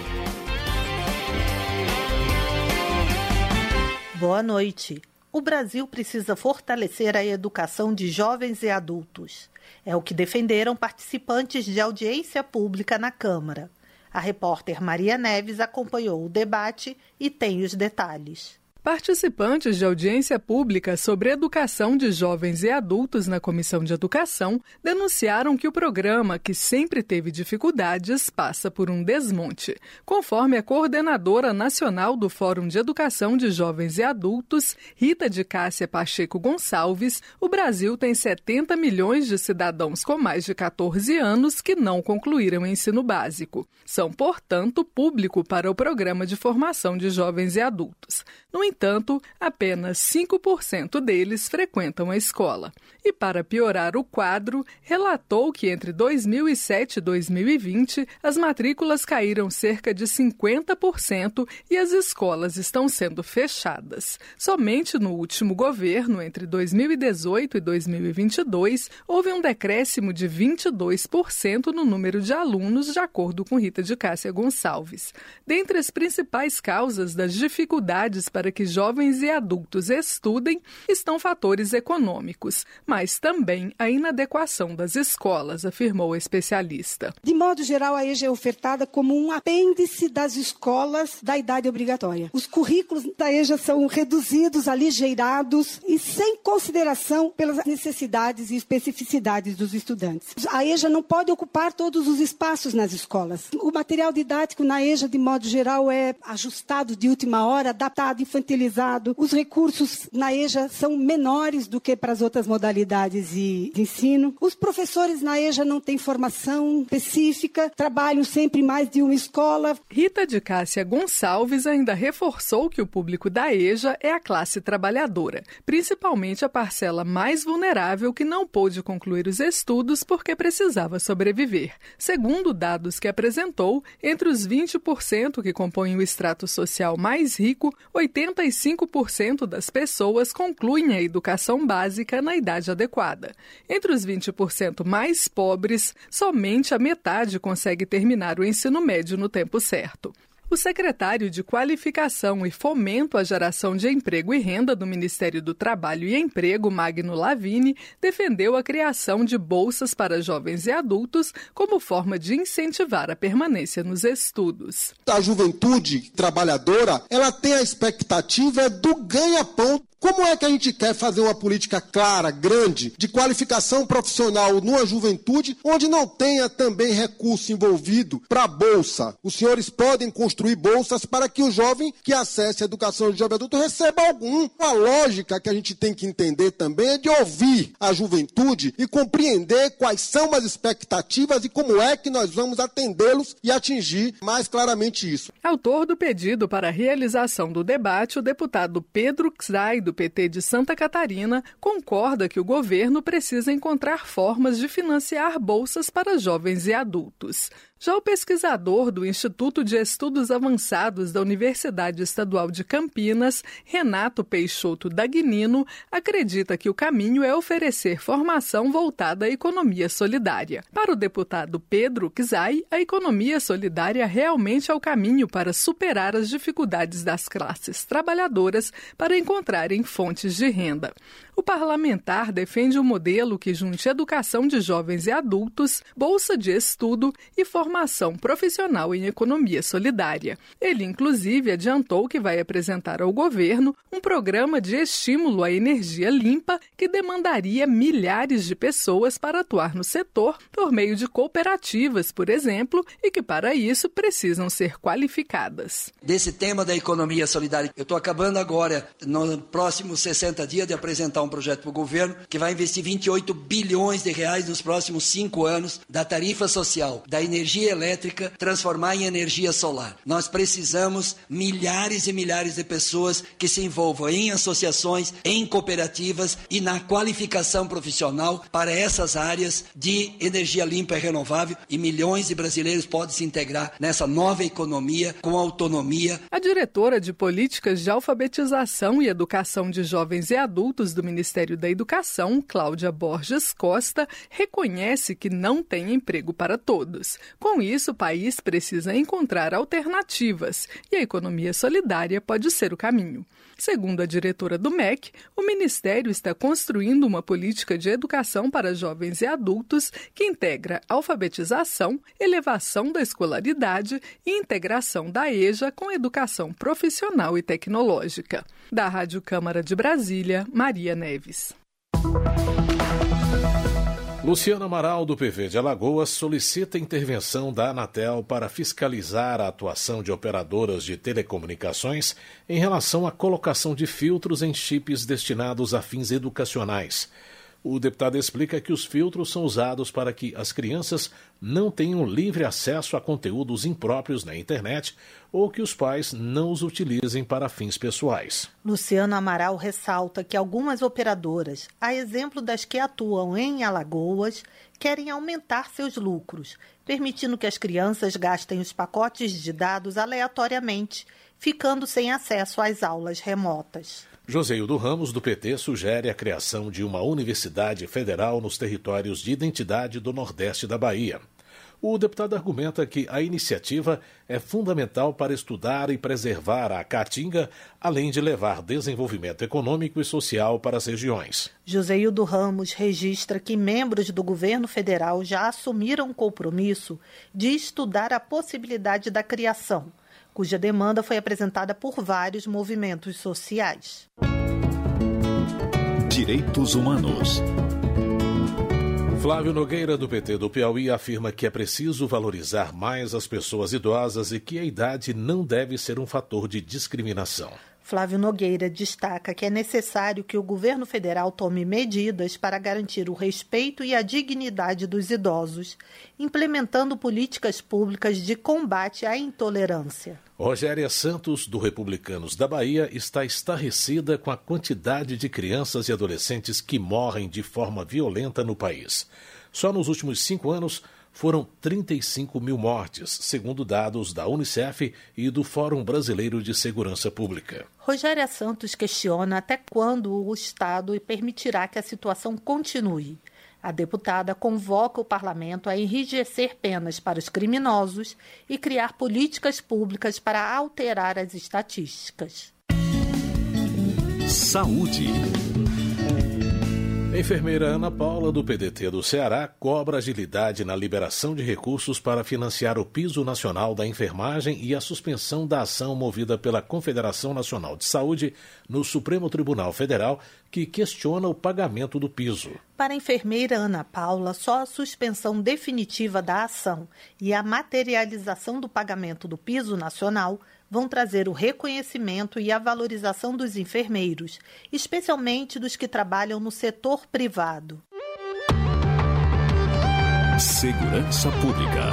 Boa noite. O Brasil precisa fortalecer a educação de jovens e adultos. É o que defenderam participantes de audiência pública na Câmara. A repórter Maria Neves acompanhou o debate e tem os detalhes. Participantes de audiência pública sobre educação de jovens e adultos na Comissão de Educação denunciaram que o programa, que sempre teve dificuldades, passa por um desmonte. Conforme a coordenadora nacional do Fórum de Educação de Jovens e Adultos, Rita de Cássia Pacheco Gonçalves, o Brasil tem 70 milhões de cidadãos com mais de 14 anos que não concluíram o ensino básico. São, portanto, público para o Programa de Formação de Jovens e Adultos. No entanto, apenas 5% deles frequentam a escola. E para piorar o quadro, relatou que entre 2007 e 2020, as matrículas caíram cerca de 50% e as escolas estão sendo fechadas. Somente no último governo, entre 2018 e 2022, houve um decréscimo de 22% no número de alunos, de acordo com Rita de Cássia Gonçalves. Dentre as principais causas das dificuldades para que jovens e adultos estudem estão fatores econômicos, mas também a inadequação das escolas, afirmou o especialista. De modo geral, a EJA é ofertada como um apêndice das escolas da idade obrigatória. Os currículos da EJA são reduzidos, aligeirados e sem consideração pelas necessidades e especificidades dos estudantes. A EJA não pode ocupar todos os espaços nas escolas. O material didático na EJA, de modo geral, é ajustado de última hora, adaptado, infantilizado. Os recursos na EJA são menores do que para as outras modalidades de ensino. Os professores na EJA não têm formação específica, trabalham sempre em mais de uma escola. Rita de Cássia Gonçalves ainda reforçou que o público da EJA é a classe trabalhadora, principalmente a parcela mais vulnerável que não pôde concluir os estudos porque precisava sobreviver. Segundo dados que apresentou, entre os 20% que compõem o extrato social mais rico, 85% das pessoas concluem a educação básica na idade adequada. Entre os 20% mais pobres, somente a metade consegue terminar o ensino médio no tempo certo. O secretário de Qualificação e Fomento à Geração de Emprego e Renda do Ministério do Trabalho e Emprego, Magno Lavini, defendeu a criação de bolsas para jovens e adultos como forma de incentivar a permanência nos estudos. A juventude trabalhadora, ela tem a expectativa do ganha-pão. Como é que a gente quer fazer uma política clara, grande, de qualificação profissional numa juventude, onde não tenha também recurso envolvido para a bolsa? Os senhores podem construir bolsas para que o jovem que acesse a educação de jovem adulto receba algum. A lógica que a gente tem que entender também é de ouvir a juventude e compreender quais são as expectativas e como é que nós vamos atendê-los e atingir mais claramente isso. Autor do pedido para a realização do debate, o deputado Pedro Xay, do PT de Santa Catarina, concorda que o governo precisa encontrar formas de financiar bolsas para jovens e adultos. Já o pesquisador do Instituto de Estudos Avançados da Universidade Estadual de Campinas, Renato Peixoto Dagnino, acredita que o caminho é oferecer formação voltada à economia solidária. Para o deputado Pedro Kizai, a economia solidária realmente é o caminho para superar as dificuldades das classes trabalhadoras para encontrarem fontes de renda. O parlamentar defende um modelo que junte educação de jovens e adultos, bolsa de estudo e formação profissional em economia solidária. Ele, inclusive, adiantou que vai apresentar ao governo um programa de estímulo à energia limpa que demandaria milhares de pessoas para atuar no setor por meio de cooperativas, por exemplo, e que, para isso, precisam ser qualificadas. Desse tema da economia solidária, eu estou acabando agora, nos próximos 60 dias, de apresentar um projeto para o governo que vai investir 28 bilhões de reais nos próximos 5 anos da tarifa social, da energia elétrica, transformar em energia solar. Nós precisamos milhares e milhares de pessoas que se envolvam em associações, em cooperativas e na qualificação profissional para essas áreas de energia limpa e renovável, e milhões de brasileiros podem se integrar nessa nova economia com autonomia. A diretora de Políticas de Alfabetização e Educação de Jovens e Adultos do Ministério da Educação, Cláudia Borges Costa, reconhece que não tem emprego para todos. Com isso, o país precisa encontrar alternativas e a economia solidária pode ser o caminho. Segundo a diretora do MEC, o Ministério está construindo uma política de educação para jovens e adultos que integra alfabetização, elevação da escolaridade e integração da EJA com educação profissional e tecnológica. Da Rádio Câmara de Brasília, Maria Neves. Luciano Amaral, do PV de Alagoas, solicita intervenção da Anatel para fiscalizar a atuação de operadoras de telecomunicações em relação à colocação de filtros em chips destinados a fins educacionais. O deputado explica que os filtros são usados para que as crianças não tenham livre acesso a conteúdos impróprios na internet ou que os pais não os utilizem para fins pessoais. Luciano Amaral ressalta que algumas operadoras, a exemplo das que atuam em Alagoas, querem aumentar seus lucros, permitindo que as crianças gastem os pacotes de dados aleatoriamente, ficando sem acesso às aulas remotas. Joseildo Ramos, do PT, sugere a criação de uma universidade federal nos territórios de identidade do Nordeste da Bahia. O deputado argumenta que a iniciativa é fundamental para estudar e preservar a Caatinga, além de levar desenvolvimento econômico e social para as regiões. Joseildo Ramos registra que membros do governo federal já assumiram o compromisso de estudar a possibilidade da criação, cuja demanda foi apresentada por vários movimentos sociais. Direitos Humanos. Flávio Nogueira, do PT do Piauí, afirma que é preciso valorizar mais as pessoas idosas e que a idade não deve ser um fator de discriminação. Flávio Nogueira destaca que é necessário que o governo federal tome medidas para garantir o respeito e a dignidade dos idosos, implementando políticas públicas de combate à intolerância. Rogéria Santos, do Republicanos da Bahia, está estarrecida com a quantidade de crianças e adolescentes que morrem de forma violenta no país. Só nos últimos 5 anos, foram 35 mil mortes, segundo dados da Unicef e do Fórum Brasileiro de Segurança Pública. Rogéria Santos questiona até quando o Estado permitirá que a situação continue. A deputada convoca o parlamento a enrijecer penas para os criminosos e criar políticas públicas para alterar as estatísticas. Saúde. A enfermeira Ana Paula, do PDT do Ceará, cobra agilidade na liberação de recursos para financiar o piso nacional da enfermagem e a suspensão da ação movida pela Confederação Nacional de Saúde no Supremo Tribunal Federal, que questiona o pagamento do piso. Para a enfermeira Ana Paula, só a suspensão definitiva da ação e a materialização do pagamento do piso nacional vão trazer o reconhecimento e a valorização dos enfermeiros, especialmente dos que trabalham no setor privado. Segurança Pública.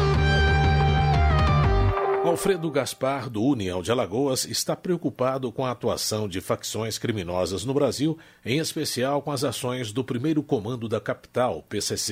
Alfredo Gaspar, do União de Alagoas, está preocupado com a atuação de facções criminosas no Brasil, em especial com as ações do Primeiro Comando da Capital, PCC.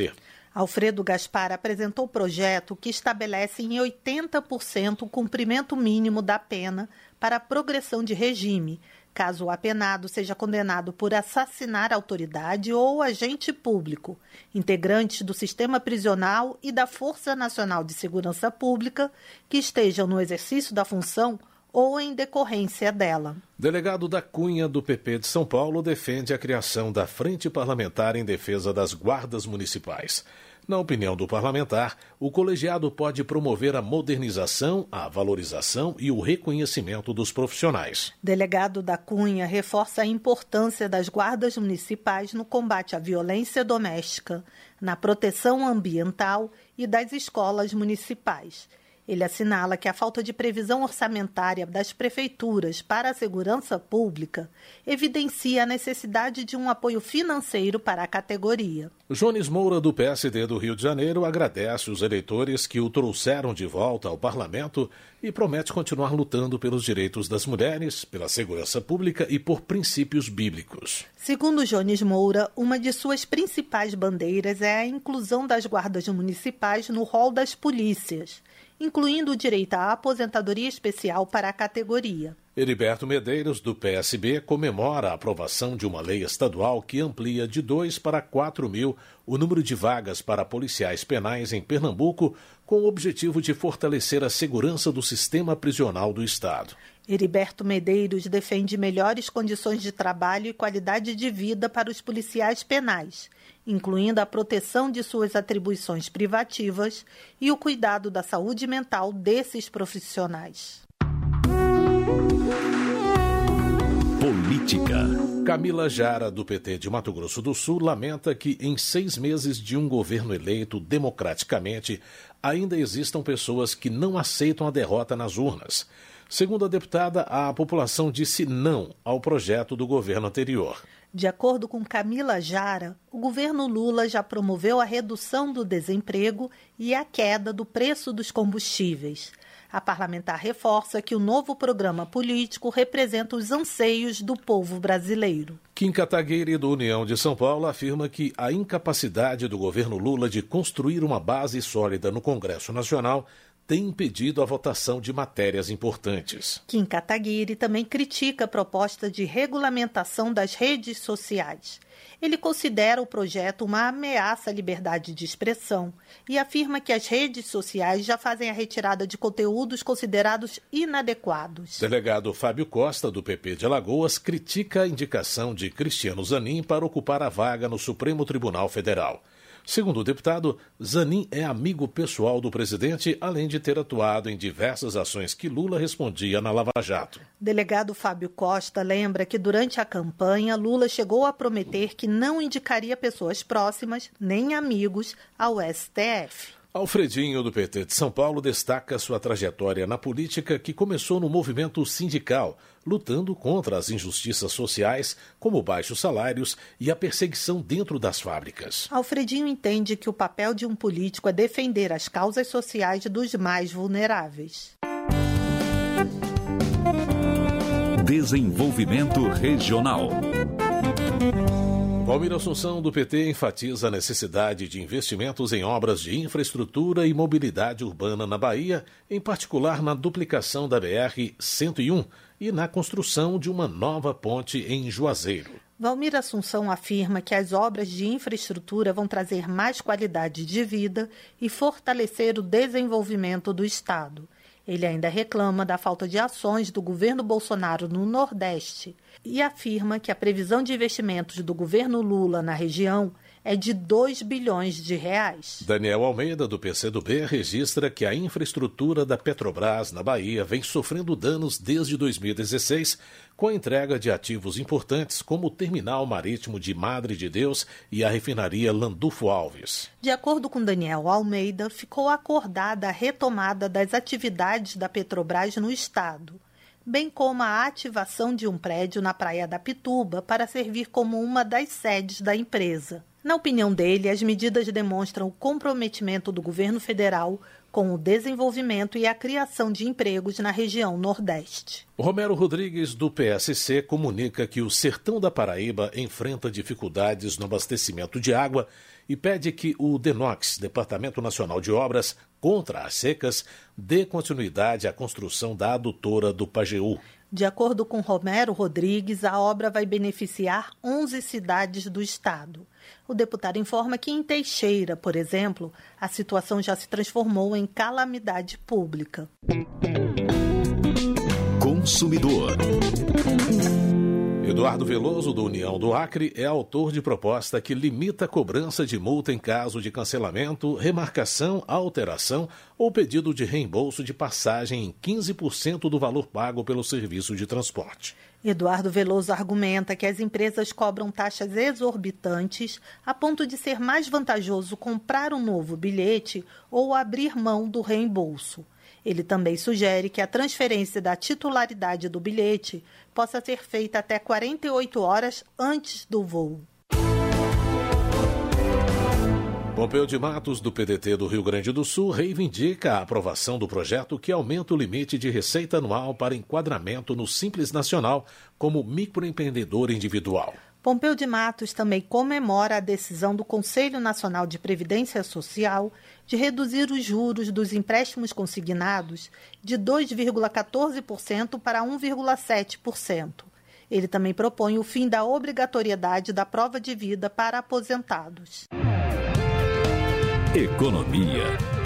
Alfredo Gaspar apresentou o projeto que estabelece em 80% o cumprimento mínimo da pena para a progressão de regime, caso o apenado seja condenado por assassinar autoridade ou agente público, integrantes do sistema prisional e da Força Nacional de Segurança Pública que estejam no exercício da função ou em decorrência dela. Delegado da Cunha, do PP de São Paulo, defende a criação da Frente Parlamentar em Defesa das Guardas Municipais. Na opinião do parlamentar, o colegiado pode promover a modernização, a valorização e o reconhecimento dos profissionais. Delegado da Cunha reforça a importância das guardas municipais no combate à violência doméstica, na proteção ambiental e das escolas municipais. Ele assinala que a falta de previsão orçamentária das prefeituras para a segurança pública evidencia a necessidade de um apoio financeiro para a categoria. Jones Moura, do PSD do Rio de Janeiro, agradece os eleitores que o trouxeram de volta ao parlamento e promete continuar lutando pelos direitos das mulheres, pela segurança pública e por princípios bíblicos. Segundo Jones Moura, uma de suas principais bandeiras é a inclusão das guardas municipais no rol das polícias, incluindo o direito à aposentadoria especial para a categoria. Heriberto Medeiros, do PSB, comemora a aprovação de uma lei estadual que amplia de 2 para 4 mil o número de vagas para policiais penais em Pernambuco, com o objetivo de fortalecer a segurança do sistema prisional do Estado. Heriberto Medeiros defende melhores condições de trabalho e qualidade de vida para os policiais penais, incluindo a proteção de suas atribuições privativas e o cuidado da saúde mental desses profissionais. Política. Camila Jara, do PT de Mato Grosso do Sul, lamenta que em 6 meses de um governo eleito democraticamente, ainda existam pessoas que não aceitam a derrota nas urnas. Segundo a deputada, a população disse não ao projeto do governo anterior. De acordo com Camila Jara, o governo Lula já promoveu a redução do desemprego e a queda do preço dos combustíveis. A parlamentar reforça que o novo programa político representa os anseios do povo brasileiro. Kim Kataguiri, do União de São Paulo, afirma que a incapacidade do governo Lula de construir uma base sólida no Congresso Nacional tem impedido a votação de matérias importantes. Kim Kataguiri também critica a proposta de regulamentação das redes sociais. Ele considera o projeto uma ameaça à liberdade de expressão e afirma que as redes sociais já fazem a retirada de conteúdos considerados inadequados. Delegado Fábio Costa, do PP de Alagoas, critica a indicação de Cristiano Zanin para ocupar a vaga no Supremo Tribunal Federal. Segundo o deputado, Zanin é amigo pessoal do presidente, além de ter atuado em diversas ações que Lula respondia na Lava Jato. Delegado Fábio Costa lembra que durante a campanha, Lula chegou a prometer que não indicaria pessoas próximas, nem amigos, ao STF. Alfredinho, do PT de São Paulo, destaca sua trajetória na política que começou no movimento sindical, lutando contra as injustiças sociais, como baixos salários e a perseguição dentro das fábricas. Alfredinho entende que o papel de um político é defender as causas sociais dos mais vulneráveis. Desenvolvimento regional. Valmir Assunção, do PT, enfatiza a necessidade de investimentos em obras de infraestrutura e mobilidade urbana na Bahia, em particular na duplicação da BR-101 e na construção de uma nova ponte em Juazeiro. Valmir Assunção afirma que as obras de infraestrutura vão trazer mais qualidade de vida e fortalecer o desenvolvimento do Estado. Ele ainda reclama da falta de ações do governo Bolsonaro no Nordeste e afirma que a previsão de investimentos do governo Lula na região é de 2 bilhões de reais. Daniel Almeida, do PCdoB, registra que a infraestrutura da Petrobras na Bahia vem sofrendo danos desde 2016, com a entrega de ativos importantes como o terminal marítimo de Madre de Deus e a refinaria Landulfo Alves. De acordo com Daniel Almeida, ficou acordada a retomada das atividades da Petrobras no estado, bem como a ativação de um prédio na Praia da Pituba para servir como uma das sedes da empresa. Na opinião dele, as medidas demonstram o comprometimento do governo federal com o desenvolvimento e a criação de empregos na região Nordeste. Romero Rodrigues, do PSC, comunica que o sertão da Paraíba enfrenta dificuldades no abastecimento de água e pede que o DENOX, Departamento Nacional de Obras contra as Secas, dê continuidade à construção da adutora do Pajeú. De acordo com Romero Rodrigues, a obra vai beneficiar 11 cidades do estado. O deputado informa que em Teixeira, por exemplo, a situação já se transformou em calamidade pública. Consumidor. Eduardo Veloso, do União do Acre, é autor de proposta que limita a cobrança de multa em caso de cancelamento, remarcação, alteração ou pedido de reembolso de passagem em 15% do valor pago pelo serviço de transporte. Eduardo Veloso argumenta que as empresas cobram taxas exorbitantes a ponto de ser mais vantajoso comprar um novo bilhete ou abrir mão do reembolso. Ele também sugere que a transferência da titularidade do bilhete possa ser feita até 48 horas antes do voo. Pompeu de Matos, do PDT do Rio Grande do Sul, reivindica a aprovação do projeto que aumenta o limite de receita anual para enquadramento no Simples Nacional como microempreendedor individual. Pompeu de Matos também comemora a decisão do Conselho Nacional de Previdência Social de reduzir os juros dos empréstimos consignados de 2,14% para 1,7%. Ele também propõe o fim da obrigatoriedade da prova de vida para aposentados. Economia.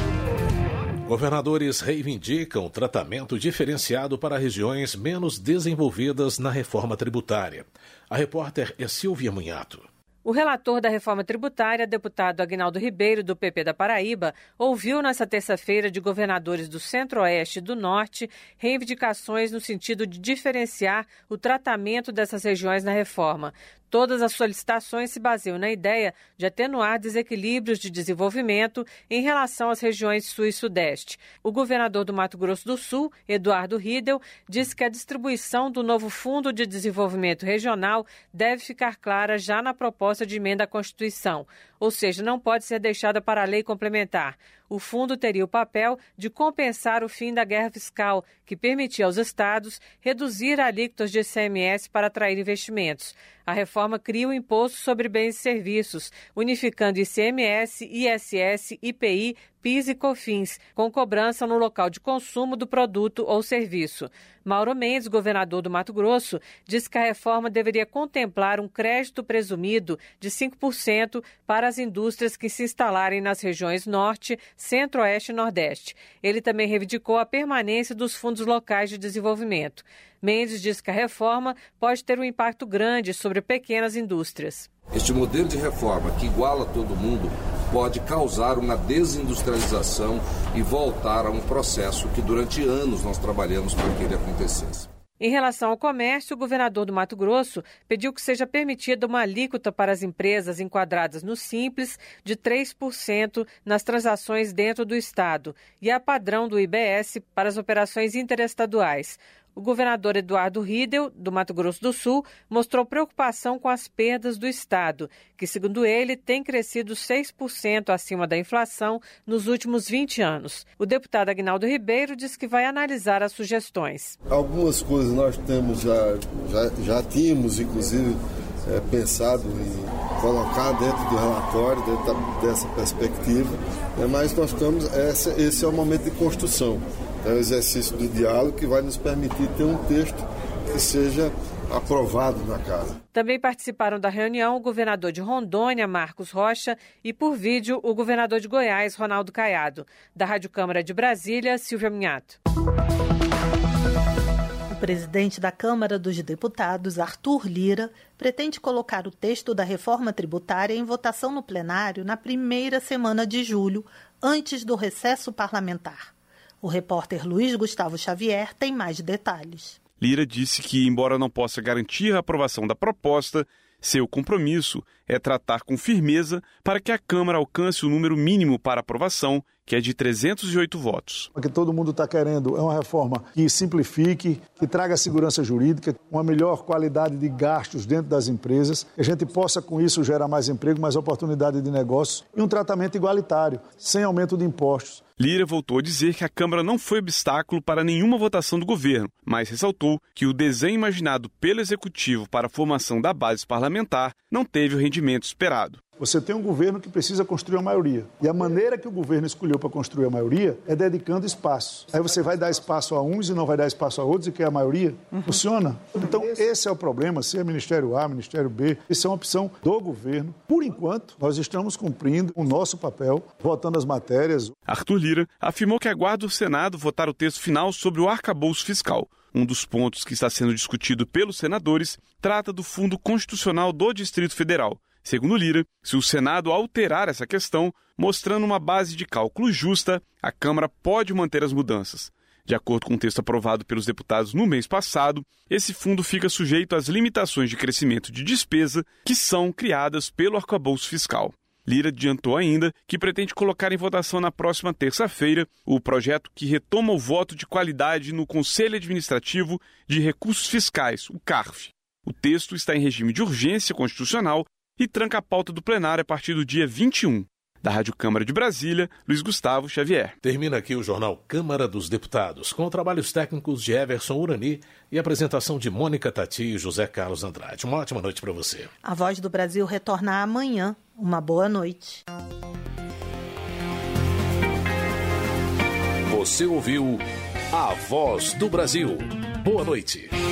Governadores reivindicam tratamento diferenciado para regiões menos desenvolvidas na reforma tributária. A repórter é Silvia Munhato. O relator da reforma tributária, deputado Aguinaldo Ribeiro, do PP da Paraíba, ouviu nesta terça-feira de governadores do Centro-Oeste e do Norte reivindicações no sentido de diferenciar o tratamento dessas regiões na reforma. Todas as solicitações se baseiam na ideia de atenuar desequilíbrios de desenvolvimento em relação às regiões Sul e Sudeste. O governador do Mato Grosso do Sul, Eduardo Riedel, disse que a distribuição do novo Fundo de Desenvolvimento Regional deve ficar clara já na proposta de emenda à Constituição, ou seja, não pode ser deixada para a lei complementar. O fundo teria o papel de compensar o fim da guerra fiscal, que permitia aos estados reduzir alíquotas de ICMS para atrair investimentos. A reforma cria o imposto sobre bens e serviços, unificando ICMS, ISS, IPI, PIS e COFINS, com cobrança no local de consumo do produto ou serviço. Mauro Mendes, governador do Mato Grosso, disse que a reforma deveria contemplar um crédito presumido de 5% para as indústrias que se instalarem nas regiões Norte, Centro-Oeste e Nordeste. Ele também reivindicou a permanência dos fundos locais de desenvolvimento. Mendes disse que a reforma pode ter um impacto grande sobre pequenas indústrias. Este modelo de reforma que iguala todo mundo pode causar uma desindustrialização e voltar a um processo que durante anos nós trabalhamos para que ele acontecesse. Em relação ao comércio, o governador do Mato Grosso pediu que seja permitida uma alíquota para as empresas enquadradas no Simples de 3% nas transações dentro do estado e a padrão do IBS para as operações interestaduais. O governador Eduardo Riedel, do Mato Grosso do Sul, mostrou preocupação com as perdas do estado, que, segundo ele, tem crescido 6% acima da inflação nos últimos 20 anos. O deputado Aguinaldo Ribeiro diz que vai analisar as sugestões. Algumas coisas nós temos já tínhamos, inclusive, pensado em colocar dentro do relatório, dentro dessa perspectiva, mas nós estamos, esse é o momento de construção. É o exercício do diálogo que vai nos permitir ter um texto que seja aprovado na casa. Também participaram da reunião o governador de Rondônia, Marcos Rocha, e por vídeo o governador de Goiás, Ronaldo Caiado. Da Rádio Câmara de Brasília, Silvia Minhato. O presidente da Câmara dos Deputados, Arthur Lira, pretende colocar o texto da reforma tributária em votação no plenário na primeira semana de julho, antes do recesso parlamentar. O repórter Luiz Gustavo Xavier tem mais detalhes. Lira disse que, embora não possa garantir a aprovação da proposta, seu compromisso é tratar com firmeza para que a Câmara alcance o número mínimo para aprovação, que é de 308 votos. O que todo mundo está querendo é uma reforma que simplifique, que traga segurança jurídica, uma melhor qualidade de gastos dentro das empresas, que a gente possa com isso gerar mais emprego, mais oportunidade de negócios e um tratamento igualitário, sem aumento de impostos. Lira voltou a dizer que a Câmara não foi obstáculo para nenhuma votação do governo, mas ressaltou que o desenho imaginado pelo Executivo para a formação da base parlamentar não teve o rendimento esperado. Você tem um governo que precisa construir a maioria. E a maneira que o governo escolheu para construir a maioria é dedicando espaço. Aí você vai dar espaço a uns e não vai dar espaço a outros e quer a maioria? Funciona? Então esse é o problema, se é Ministério A, Ministério B, isso é uma opção do governo. Por enquanto, nós estamos cumprindo o nosso papel, votando as matérias. Arthur Lira afirmou que aguarda o Senado votar o texto final sobre o arcabouço fiscal. Um dos pontos que está sendo discutido pelos senadores trata do Fundo Constitucional do Distrito Federal. Segundo Lira, se o Senado alterar essa questão, mostrando uma base de cálculo justa, a Câmara pode manter as mudanças. De acordo com o texto aprovado pelos deputados no mês passado, esse fundo fica sujeito às limitações de crescimento de despesa que são criadas pelo arcabouço fiscal. Lira adiantou ainda que pretende colocar em votação na próxima terça-feira o projeto que retoma o voto de qualidade no Conselho Administrativo de Recursos Fiscais, o CARF. O texto está em regime de urgência constitucional e tranca a pauta do plenário a partir do dia 21. Da Rádio Câmara de Brasília, Luiz Gustavo Xavier. Termina aqui o Jornal Câmara dos Deputados, com trabalhos técnicos de Everson Urani e apresentação de Mônica Tati e José Carlos Andrade. Uma ótima noite para você. A Voz do Brasil retorna amanhã. Uma boa noite. Você ouviu A Voz do Brasil. Boa noite.